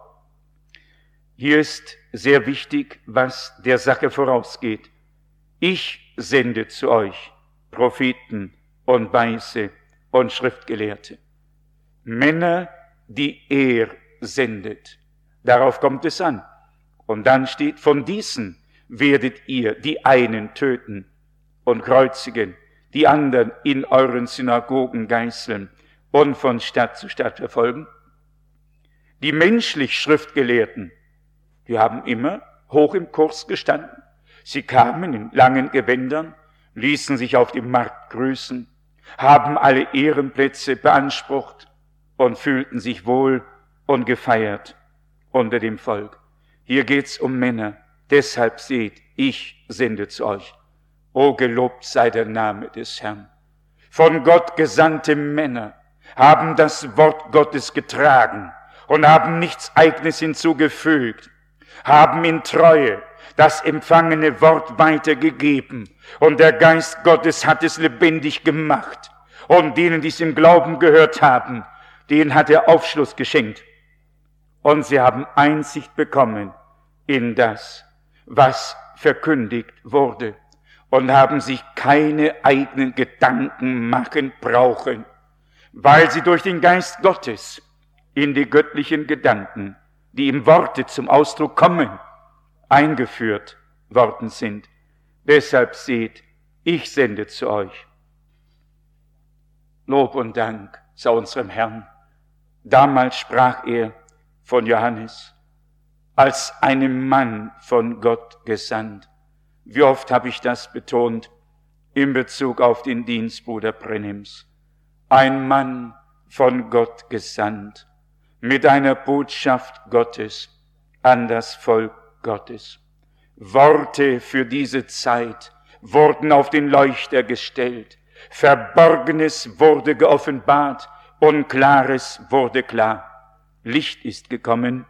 hier ist sehr wichtig, was der Sache vorausgeht. Ich sende zu euch Propheten und Weise und Schriftgelehrte. Männer, die er sendet. Darauf kommt es an. Und dann steht, von diesen werdet ihr die einen töten und kreuzigen, die anderen in euren Synagogen geißeln und von Stadt zu Stadt verfolgen. Die menschlich Schriftgelehrten, die haben immer hoch im Kurs gestanden. Sie kamen in langen Gewändern, ließen sich auf dem Markt grüßen, haben alle Ehrenplätze beansprucht und fühlten sich wohl und gefeiert unter dem Volk. Hier geht's um Männer. Deshalb seht, ich sende zu euch. O gelobt sei der Name des Herrn. Von Gott gesandte Männer haben das Wort Gottes getragen und haben nichts Eigenes hinzugefügt. haben in Treue das empfangene Wort weitergegeben. Und der Geist Gottes hat es lebendig gemacht. Und denen, die es im Glauben gehört haben, denen hat er Aufschluss geschenkt. Und sie haben Einsicht bekommen in das, was verkündigt wurde. Und haben sich keine eigenen Gedanken machen brauchen, weil sie durch den Geist Gottes in die göttlichen Gedanken, die im Worte zum Ausdruck kommen, eingeführt worden sind. Deshalb seht, ich sende zu euch. Lob und Dank sei unserem Herrn. Damals sprach er von Johannes als einem Mann von Gott gesandt. Wie oft habe ich das betont in Bezug auf den Dienst Bruder Brennims. Ein Mann von Gott gesandt, mit einer Botschaft Gottes an das Volk Gottes. Worte für diese Zeit wurden auf den Leuchter gestellt, Verborgenes wurde geoffenbart, Unklares wurde klar. Licht ist gekommen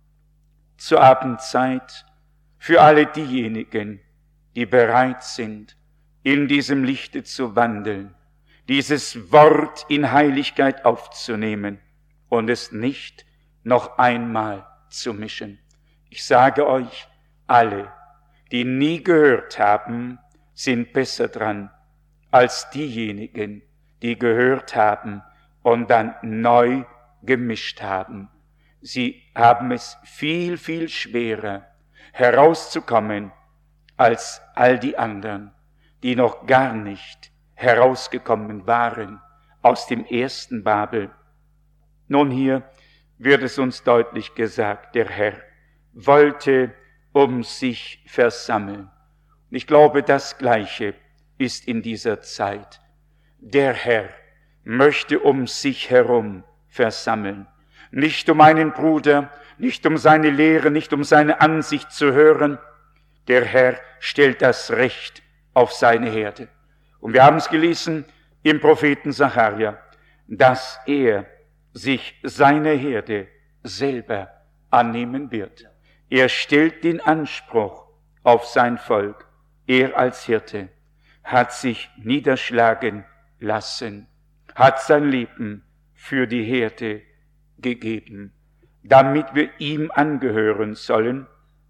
zur Abendzeit für alle diejenigen, die bereit sind, in diesem Lichte zu wandeln, dieses Wort in Heiligkeit aufzunehmen und es nicht noch einmal zu mischen. Ich sage euch, alle, die nie gehört haben, sind besser dran als diejenigen, die gehört haben und dann neu gemischt haben. Sie haben es viel, viel schwerer herauszukommen als all die anderen, die noch gar nicht herausgekommen waren aus dem ersten Babel. Nun hier wird es uns deutlich gesagt, der Herr wollte um sich versammeln. Und ich glaube, das Gleiche ist in dieser Zeit. Der Herr möchte um sich herum versammeln. Nicht um einen Bruder, nicht um seine Lehre, nicht um seine Ansicht zu hören. Der Herr stellt das Recht auf seine Herde. Und wir haben es gelesen im Propheten Sacharja, dass er sich seiner Herde selber annehmen wird. Er stellt den Anspruch auf sein Volk. Er als Hirte hat sich niederschlagen lassen, hat sein Leben für die Herde gegeben, damit wir ihm angehören sollen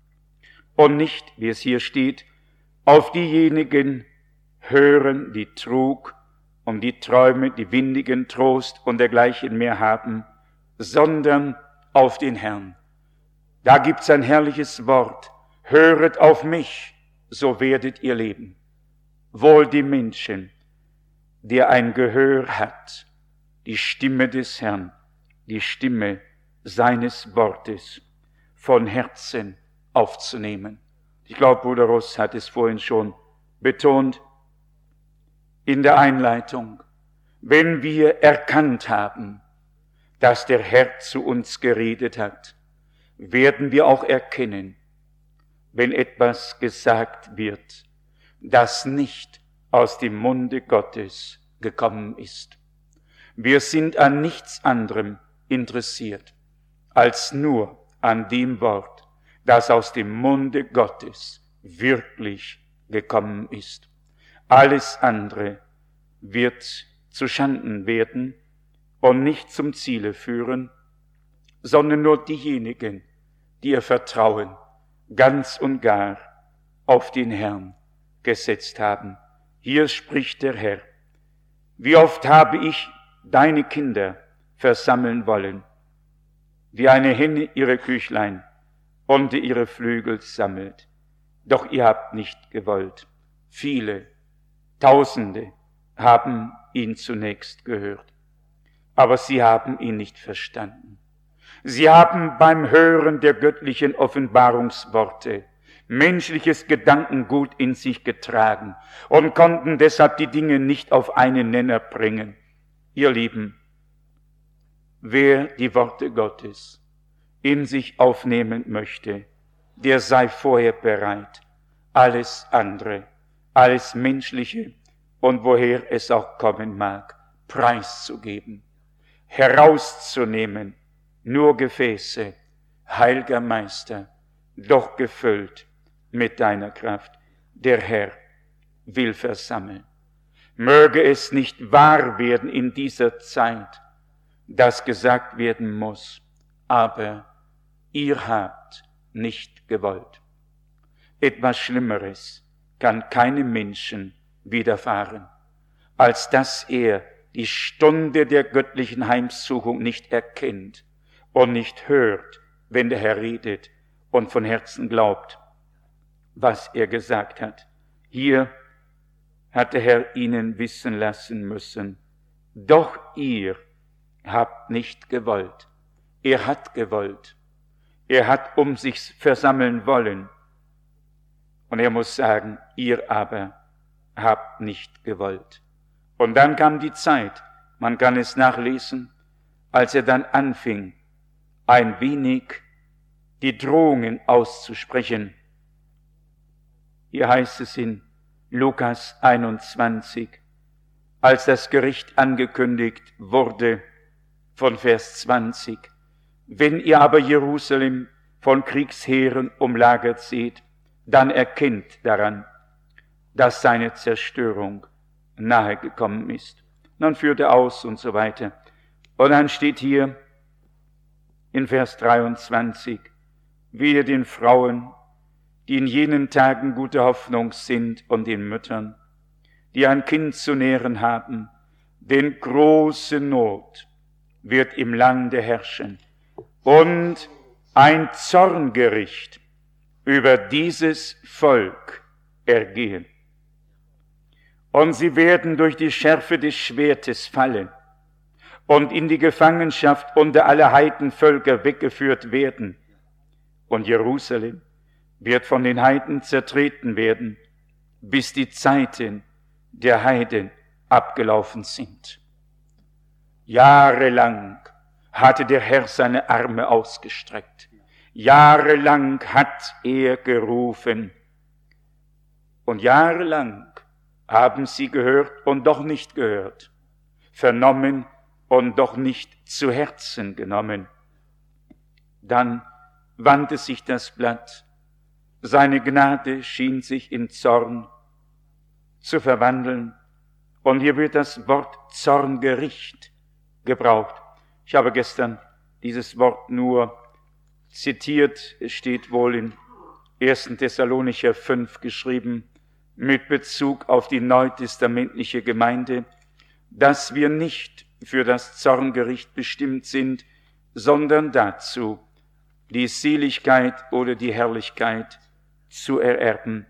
und nicht, wie es hier steht, auf diejenigen hören, die Trug und die Träume, die windigen Trost und dergleichen mehr haben, sondern auf den Herrn. Da gibt's ein herrliches Wort. Höret auf mich, so werdet ihr leben. Wohl die Menschen, der ein Gehör hat, die Stimme des Herrn, die Stimme seines Wortes von Herzen aufzunehmen. Ich glaube, Bruder Ross hat es vorhin schon betont in der Einleitung. Wenn wir erkannt haben, dass der Herr zu uns geredet hat, werden wir auch erkennen, wenn etwas gesagt wird, das nicht aus dem Munde Gottes gekommen ist. Wir sind an nichts anderem interessiert, als nur an dem Wort, das aus dem Munde Gottes wirklich gekommen ist. Alles andere wird zu Schanden werden und nicht zum Ziele führen, sondern nur diejenigen, die ihr Vertrauen ganz und gar auf den Herrn gesetzt haben. Hier spricht der Herr: Wie oft habe ich deine Kinder versammeln wollen, wie eine Henne ihre Küchlein unter ihre Flügel sammelt. Doch ihr habt nicht gewollt. Viele, Tausende haben ihn zunächst gehört, aber sie haben ihn nicht verstanden. Sie haben beim Hören der göttlichen Offenbarungsworte menschliches Gedankengut in sich getragen und konnten deshalb die Dinge nicht auf einen Nenner bringen. Ihr Lieben, wer die Worte Gottes in sich aufnehmen möchte, der sei vorher bereit, alles andere, alles Menschliche und woher es auch kommen mag, preiszugeben, herauszunehmen, nur Gefäße, heiliger Meister, doch gefüllt mit deiner Kraft. Der Herr will versammeln. Möge es nicht wahr werden in dieser Zeit, dass gesagt werden muss, aber ihr habt nicht gewollt. Etwas Schlimmeres kann keinem Menschen widerfahren, als dass er die Stunde der göttlichen Heimsuchung nicht erkennt und nicht hört, wenn der Herr redet und von Herzen glaubt, was er gesagt hat. Hier hat der Herr ihnen wissen lassen müssen, doch ihr habt nicht gewollt. Er hat gewollt. Er hat um sich versammeln wollen. Und er muss sagen, ihr aber habt nicht gewollt. Und dann kam die Zeit, man kann es nachlesen, als er dann anfing, ein wenig die Drohungen auszusprechen. Hier heißt es in Lukas einundzwanzig, als das Gericht angekündigt wurde, von Vers zwanzig, wenn ihr aber Jerusalem von Kriegsheeren umlagert seht, dann erkennt daran, dass seine Zerstörung nahe gekommen ist. Dann führt er aus und so weiter. Und dann steht hier in Vers dreiundzwanzig, wehe den Frauen, die in jenen Tagen gute Hoffnung sind, und den Müttern, die ein Kind zu nähren haben, denn große Not wird im Lande herrschen und ein Zorngericht über dieses Volk ergehen. Und sie werden durch die Schärfe des Schwertes fallen und in die Gefangenschaft unter alle Heidenvölker weggeführt werden. Und Jerusalem wird von den Heiden zertreten werden, bis die Zeiten der Heiden abgelaufen sind. Jahrelang hatte der Herr seine Arme ausgestreckt. Jahrelang hat er gerufen. Und jahrelang haben sie gehört und doch nicht gehört, vernommen und doch nicht zu Herzen genommen. Dann wandte sich das Blatt. Seine Gnade schien sich in Zorn zu verwandeln. Und hier wird das Wort Zorngericht gebraucht. Ich habe gestern dieses Wort nur zitiert. Es steht wohl in ersten Thessalonicher fünf geschrieben, mit Bezug auf die neutestamentliche Gemeinde, dass wir nicht für das Zorngericht bestimmt sind, sondern dazu, die Seligkeit oder die Herrlichkeit zu ererben.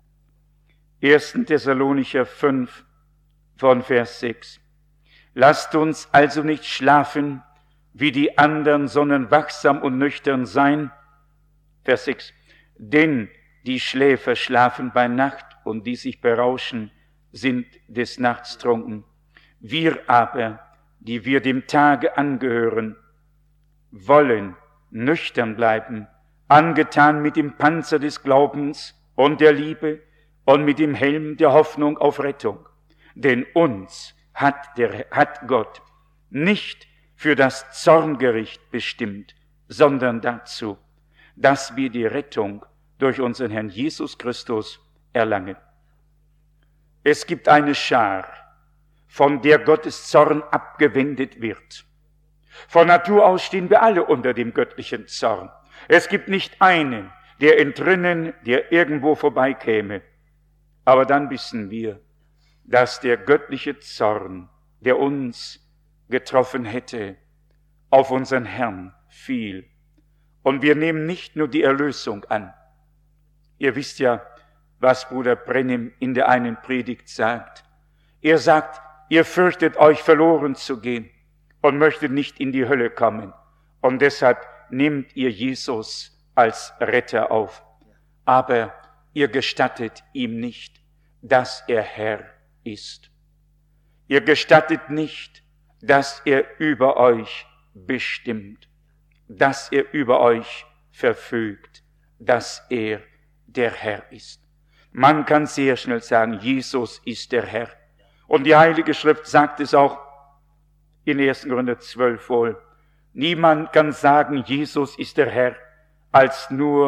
ersten Thessalonicher fünf von Vers sechs. Lasst uns also nicht schlafen wie die anderen, sondern wachsam und nüchtern sein. Vers sechs. Denn die Schläfer schlafen bei Nacht und die sich berauschen, sind des Nachts trunken. Wir aber, die wir dem Tage angehören, wollen nüchtern bleiben, angetan mit dem Panzer des Glaubens und der Liebe und mit dem Helm der Hoffnung auf Rettung. Denn uns hat, der, hat Gott nicht für das Zorngericht bestimmt, sondern dazu, dass wir die Rettung durch unseren Herrn Jesus Christus erlangen. Es gibt eine Schar, von der Gottes Zorn abgewendet wird. Von Natur aus stehen wir alle unter dem göttlichen Zorn. Es gibt nicht einen, der entrinnen, der irgendwo vorbeikäme. Aber dann wissen wir, dass der göttliche Zorn, der uns getroffen hätte, auf unseren Herrn fiel. Und wir nehmen nicht nur die Erlösung an. Ihr wisst ja, was Bruder Brennim in der einen Predigt sagt. Er sagt, ihr fürchtet euch verloren zu gehen und möchtet nicht in die Hölle kommen. Und deshalb nehmt ihr Jesus als Retter auf. Aber ihr gestattet ihm nicht, dass er Herr ist. Ihr gestattet nicht, dass er über euch bestimmt, dass er über euch verfügt, dass er der Herr ist. Man kann sehr schnell sagen, Jesus ist der Herr. Und die Heilige Schrift sagt es auch in ersten Korinther zwölf wohl. Niemand kann sagen, Jesus ist der Herr, als nur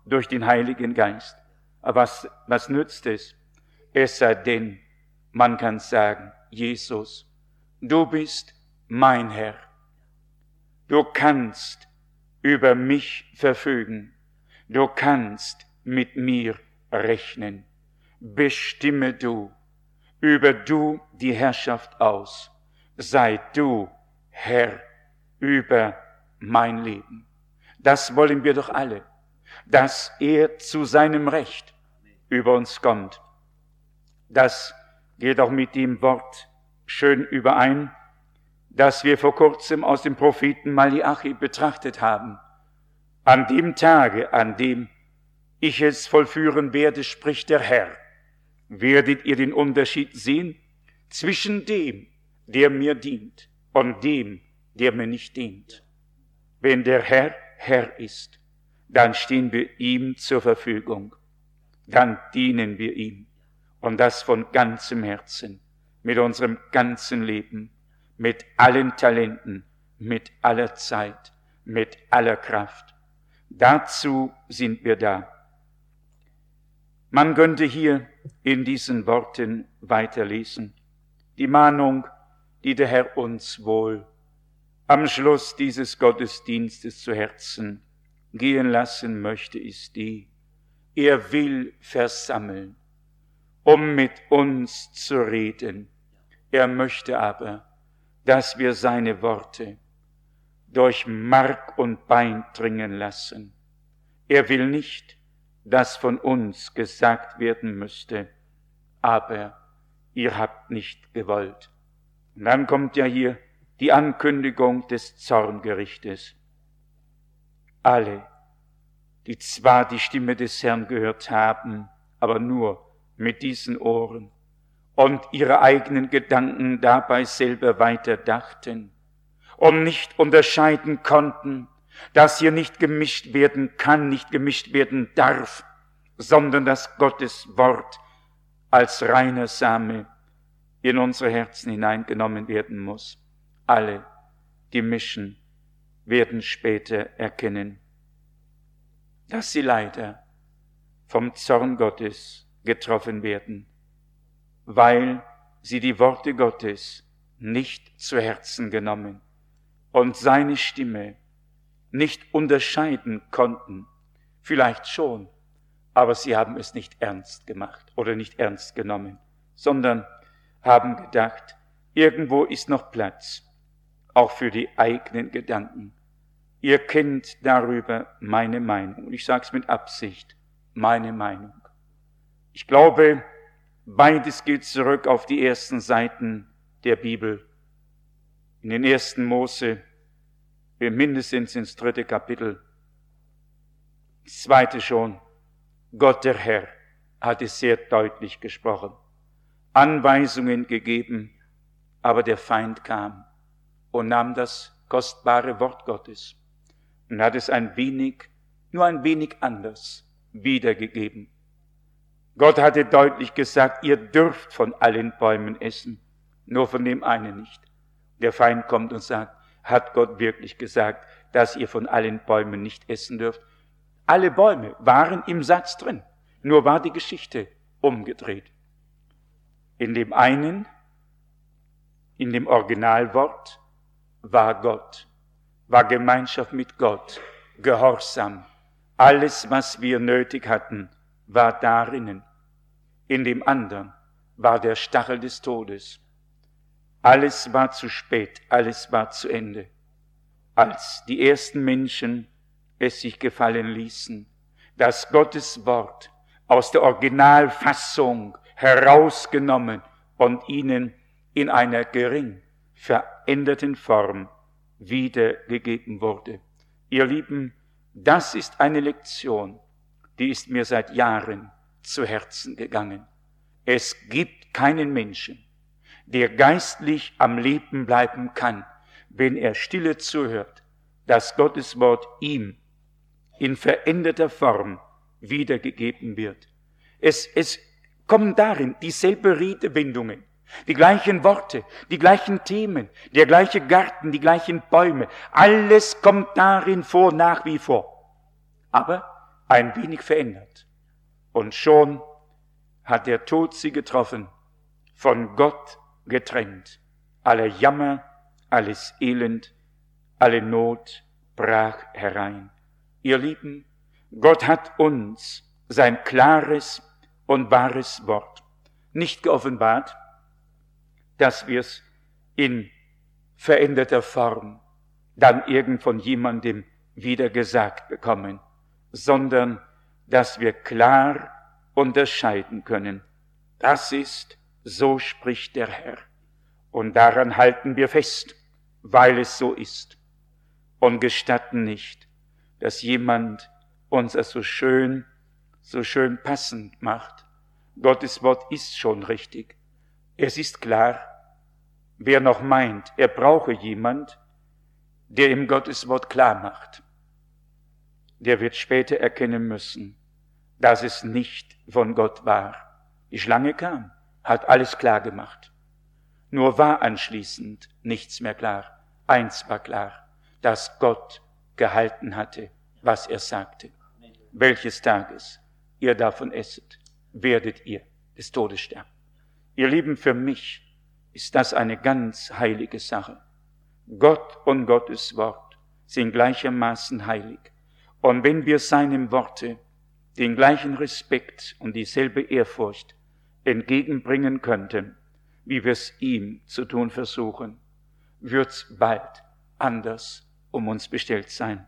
durch den Heiligen Geist. Aber was, was nützt es? Es sei denn, man kann sagen, Jesus, du bist mein Herr. Du kannst über mich verfügen. Du kannst mit mir rechnen. Bestimme du, übe du die Herrschaft aus. Sei du Herr über mein Leben. Das wollen wir doch alle, dass er zu seinem Recht über uns kommt. Das geht auch mit dem Wort schön überein, das wir vor kurzem aus dem Propheten Malachi betrachtet haben. An dem Tage, an dem ich es vollführen werde, spricht der Herr, werdet ihr den Unterschied sehen zwischen dem, der mir dient, und dem, der mir nicht dient. Wenn der Herr Herr ist, dann stehen wir ihm zur Verfügung. Dann dienen wir ihm. Und das von ganzem Herzen, mit unserem ganzen Leben, mit allen Talenten, mit aller Zeit, mit aller Kraft. Dazu sind wir da. Man könnte hier in diesen Worten weiterlesen. Die Mahnung, die der Herr uns wohl am Schluss dieses Gottesdienstes zu Herzen gehen lassen möchte, ist die: Er will versammeln, um mit uns zu reden. Er möchte aber, dass wir seine Worte durch Mark und Bein dringen lassen. Er will nicht, dass von uns gesagt werden müsste, aber ihr habt nicht gewollt. Und dann kommt ja hier die Ankündigung des Zorngerichtes. Alle, die zwar die Stimme des Herrn gehört haben, aber nur mit diesen Ohren und ihre eigenen Gedanken dabei selber weiter dachten und nicht unterscheiden konnten, dass hier nicht gemischt werden kann, nicht gemischt werden darf, sondern dass Gottes Wort als reiner Same in unsere Herzen hineingenommen werden muss. Alle, die mischen, werden später erkennen, dass sie leider vom Zorn Gottes getroffen werden, weil sie die Worte Gottes nicht zu Herzen genommen und seine Stimme nicht unterscheiden konnten. Vielleicht schon, aber sie haben es nicht ernst gemacht oder nicht ernst genommen, sondern haben gedacht, irgendwo ist noch Platz, auch für die eigenen Gedanken. Ihr kennt darüber meine Meinung. Und ich sage es mit Absicht, meine Meinung. Ich glaube, beides geht zurück auf die ersten Seiten der Bibel. In den ersten Mose, mindestens ins dritte Kapitel. Das zweite schon, Gott der Herr hat es sehr deutlich gesprochen. Anweisungen gegeben, aber der Feind kam und nahm das kostbare Wort Gottes und hat es ein wenig, nur ein wenig anders wiedergegeben. Gott hatte deutlich gesagt, ihr dürft von allen Bäumen essen, nur von dem einen nicht. Der Feind kommt und sagt, hat Gott wirklich gesagt, dass ihr von allen Bäumen nicht essen dürft? Alle Bäume waren im Satz drin, nur war die Geschichte umgedreht. In dem einen, in dem Originalwort, war Gott, war Gemeinschaft mit Gott, Gehorsam. Alles, was wir nötig hatten, war darinnen. In dem anderen war der Stachel des Todes. Alles war zu spät, alles war zu Ende. Als die ersten Menschen es sich gefallen ließen, dass Gottes Wort aus der Originalfassung herausgenommen und ihnen in einer gering veränderten Form wiedergegeben wurde. Ihr Lieben, das ist eine Lektion, die ist mir seit Jahren zu Herzen gegangen. Es gibt keinen Menschen, der geistlich am Leben bleiben kann, wenn er stille zuhört, dass Gottes Wort ihm in veränderter Form wiedergegeben wird. Es, es kommen darin dieselbe Redewendungen, die gleichen Worte, die gleichen Themen, der gleiche Garten, die gleichen Bäume. Alles kommt darin vor, nach wie vor. Aber ein wenig verändert. Und schon hat der Tod sie getroffen, von Gott getrennt. Aller Jammer, alles Elend, alle Not brach herein. Ihr Lieben, Gott hat uns sein klares und wahres Wort nicht geoffenbart, dass wir es in veränderter Form dann irgend von jemandem wieder gesagt bekommen, sondern dass wir klar unterscheiden können. Das ist, so spricht der Herr. Und daran halten wir fest, weil es so ist. Und gestatten nicht, dass jemand uns das so schön, so schön passend macht. Gottes Wort ist schon richtig. Es ist klar, wer noch meint, er brauche jemand, der ihm Gottes Wort klar macht, der wird später erkennen müssen, dass es nicht von Gott war. Die Schlange kam, hat alles klar gemacht. Nur war anschließend nichts mehr klar. Eins war klar, dass Gott gehalten hatte, was er sagte. Welches Tages ihr davon esset, werdet ihr des Todes sterben. Ihr Lieben, für mich ist das eine ganz heilige Sache. Gott und Gottes Wort sind gleichermaßen heilig. Und wenn wir seinem Worte den gleichen Respekt und dieselbe Ehrfurcht entgegenbringen könnten, wie wir es ihm zu tun versuchen, wird's bald anders um uns bestellt sein.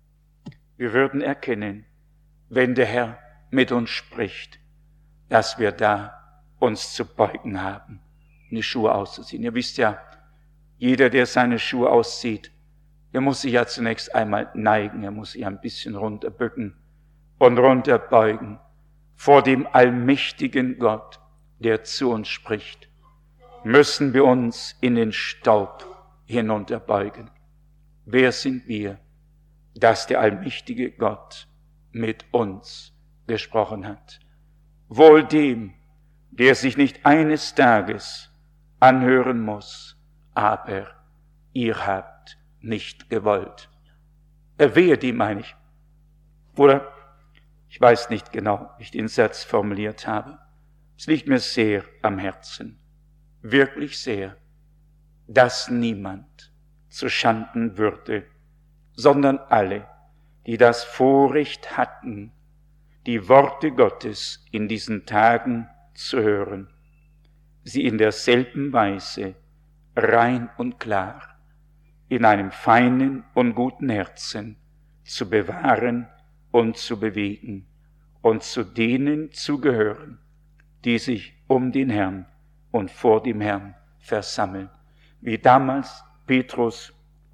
Wir würden erkennen, wenn der Herr mit uns spricht, dass wir da uns zu beugen haben, die Schuhe auszuziehen. Ihr wisst ja, jeder, der seine Schuhe auszieht, der muss sich ja zunächst einmal neigen, er muss sich ein bisschen runterbücken und runterbeugen vor dem allmächtigen Gott, der zu uns spricht. Müssen wir uns in den Staub hinunterbeugen. Wer sind wir, dass der allmächtige Gott mit uns gesprochen hat? Wohl dem, der sich nicht eines Tages anhören muss, aber ihr habt nicht gewollt. Äh, wehe dem, meine ich. Oder, ich weiß nicht genau, wie ich den Satz formuliert habe. Es liegt mir sehr am Herzen, wirklich sehr, dass niemand zu Schanden würde, sondern alle, die das Vorrecht hatten, die Worte Gottes in diesen Tagen zu hören, sie in derselben Weise rein und klar, in einem feinen und guten Herzen zu bewahren und zu bewegen und zu denen zu gehören, die sich um den Herrn und vor dem Herrn versammeln, wie damals Petrus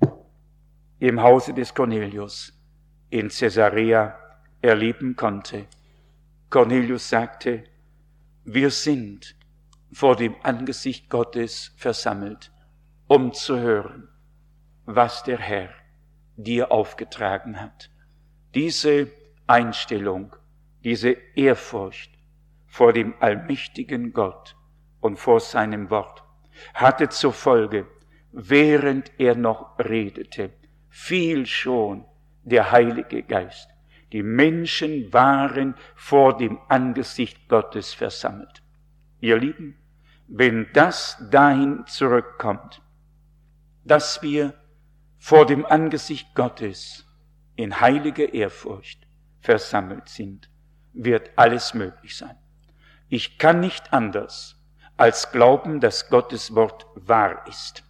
im Hause des Cornelius in Caesarea erleben konnte. Cornelius sagte, wir sind vor dem Angesicht Gottes versammelt, um zu hören, was der Herr dir aufgetragen hat. Diese Einstellung, diese Ehrfurcht vor dem allmächtigen Gott und vor seinem Wort hatte zur Folge, während er noch redete, fiel schon der Heilige Geist. Die Menschen waren vor dem Angesicht Gottes versammelt. Ihr Lieben, wenn das dahin zurückkommt, dass wir vor dem Angesicht Gottes in heiliger Ehrfurcht versammelt sind, wird alles möglich sein. Ich kann nicht anders als glauben, dass Gottes Wort wahr ist.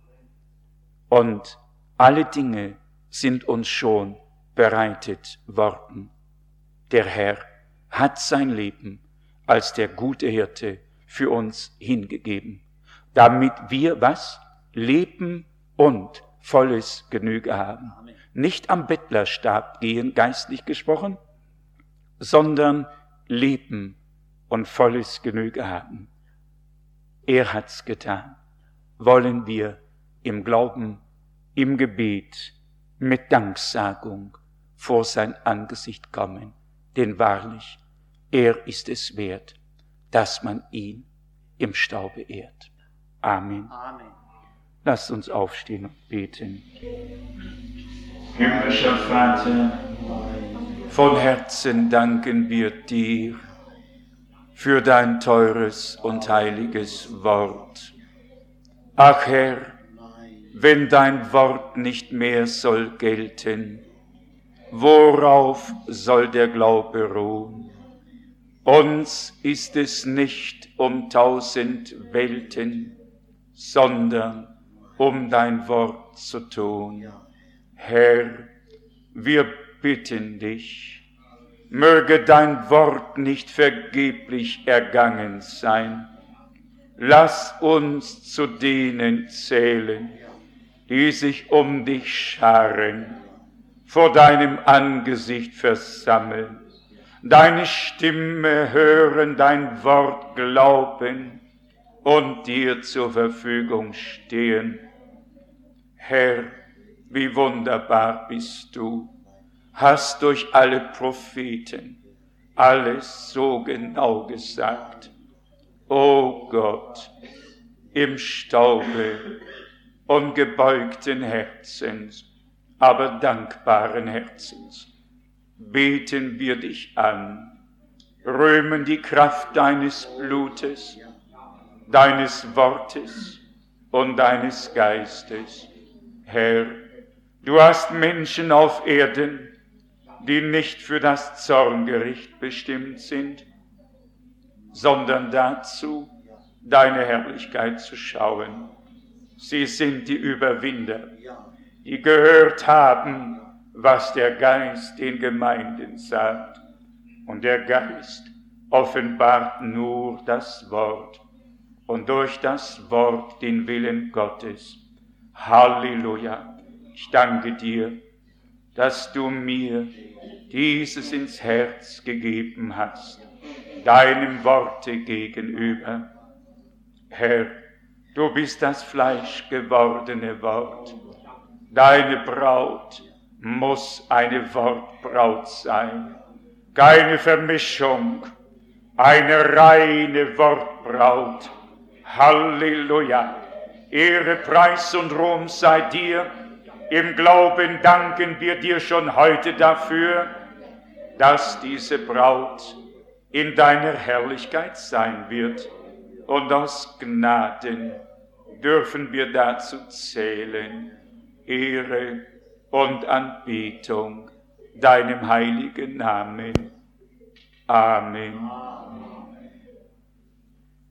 Und alle Dinge sind uns schon bereitet worden. Der Herr hat sein Leben als der gute Hirte für uns hingegeben, damit wir was? Leben und volles Genüge haben. Amen. Nicht am Bettlerstab gehen, geistlich gesprochen, sondern Leben und volles Genüge haben. Er hat's getan. Wollen wir im Glauben, im Gebet, mit Danksagung vor sein Angesicht kommen, denn wahrlich, er ist es wert, dass man ihn im Staube ehrt. Amen. Amen. Lasst uns aufstehen und beten. Himmlischer Vater, Von Herzen danken wir dir für dein teures und heiliges Wort. Ach Herr, wenn dein Wort nicht mehr soll gelten, worauf soll der Glaube ruhen? Uns ist es nicht um tausend Welten, sondern um dein Wort zu tun. Herr, wir bitten dich, möge dein Wort nicht vergeblich ergangen sein. Lass uns zu denen zählen, die sich um dich scharen, vor deinem Angesicht versammeln, deine Stimme hören, dein Wort glauben und dir zur Verfügung stehen. Herr, wie wunderbar bist du, hast durch alle Propheten alles so genau gesagt. O Gott, im Staube und gebeugten Herzens, aber dankbaren Herzens, beten wir dich an, rühmen die Kraft deines Blutes, deines Wortes und deines Geistes. Herr, du hast Menschen auf Erden, die nicht für das Zorngericht bestimmt sind, sondern dazu, deine Herrlichkeit zu schauen. Sie sind die Überwinder, die gehört haben, was der Geist den Gemeinden sagt. Und der Geist offenbart nur das Wort und durch das Wort den Willen Gottes. Halleluja! Ich danke dir, dass du mir dieses ins Herz gegeben hast, deinem Worte gegenüber. Herr, du bist das fleischgewordene Wort. Deine Braut muss eine Wortbraut sein, keine Vermischung, eine reine Wortbraut. Halleluja! Ehre, Preis und Ruhm sei dir. Im Glauben danken wir dir schon heute dafür, dass diese Braut in deiner Herrlichkeit sein wird. Und aus Gnaden dürfen wir dazu zählen, Ehre und Anbetung deinem heiligen Namen. Amen.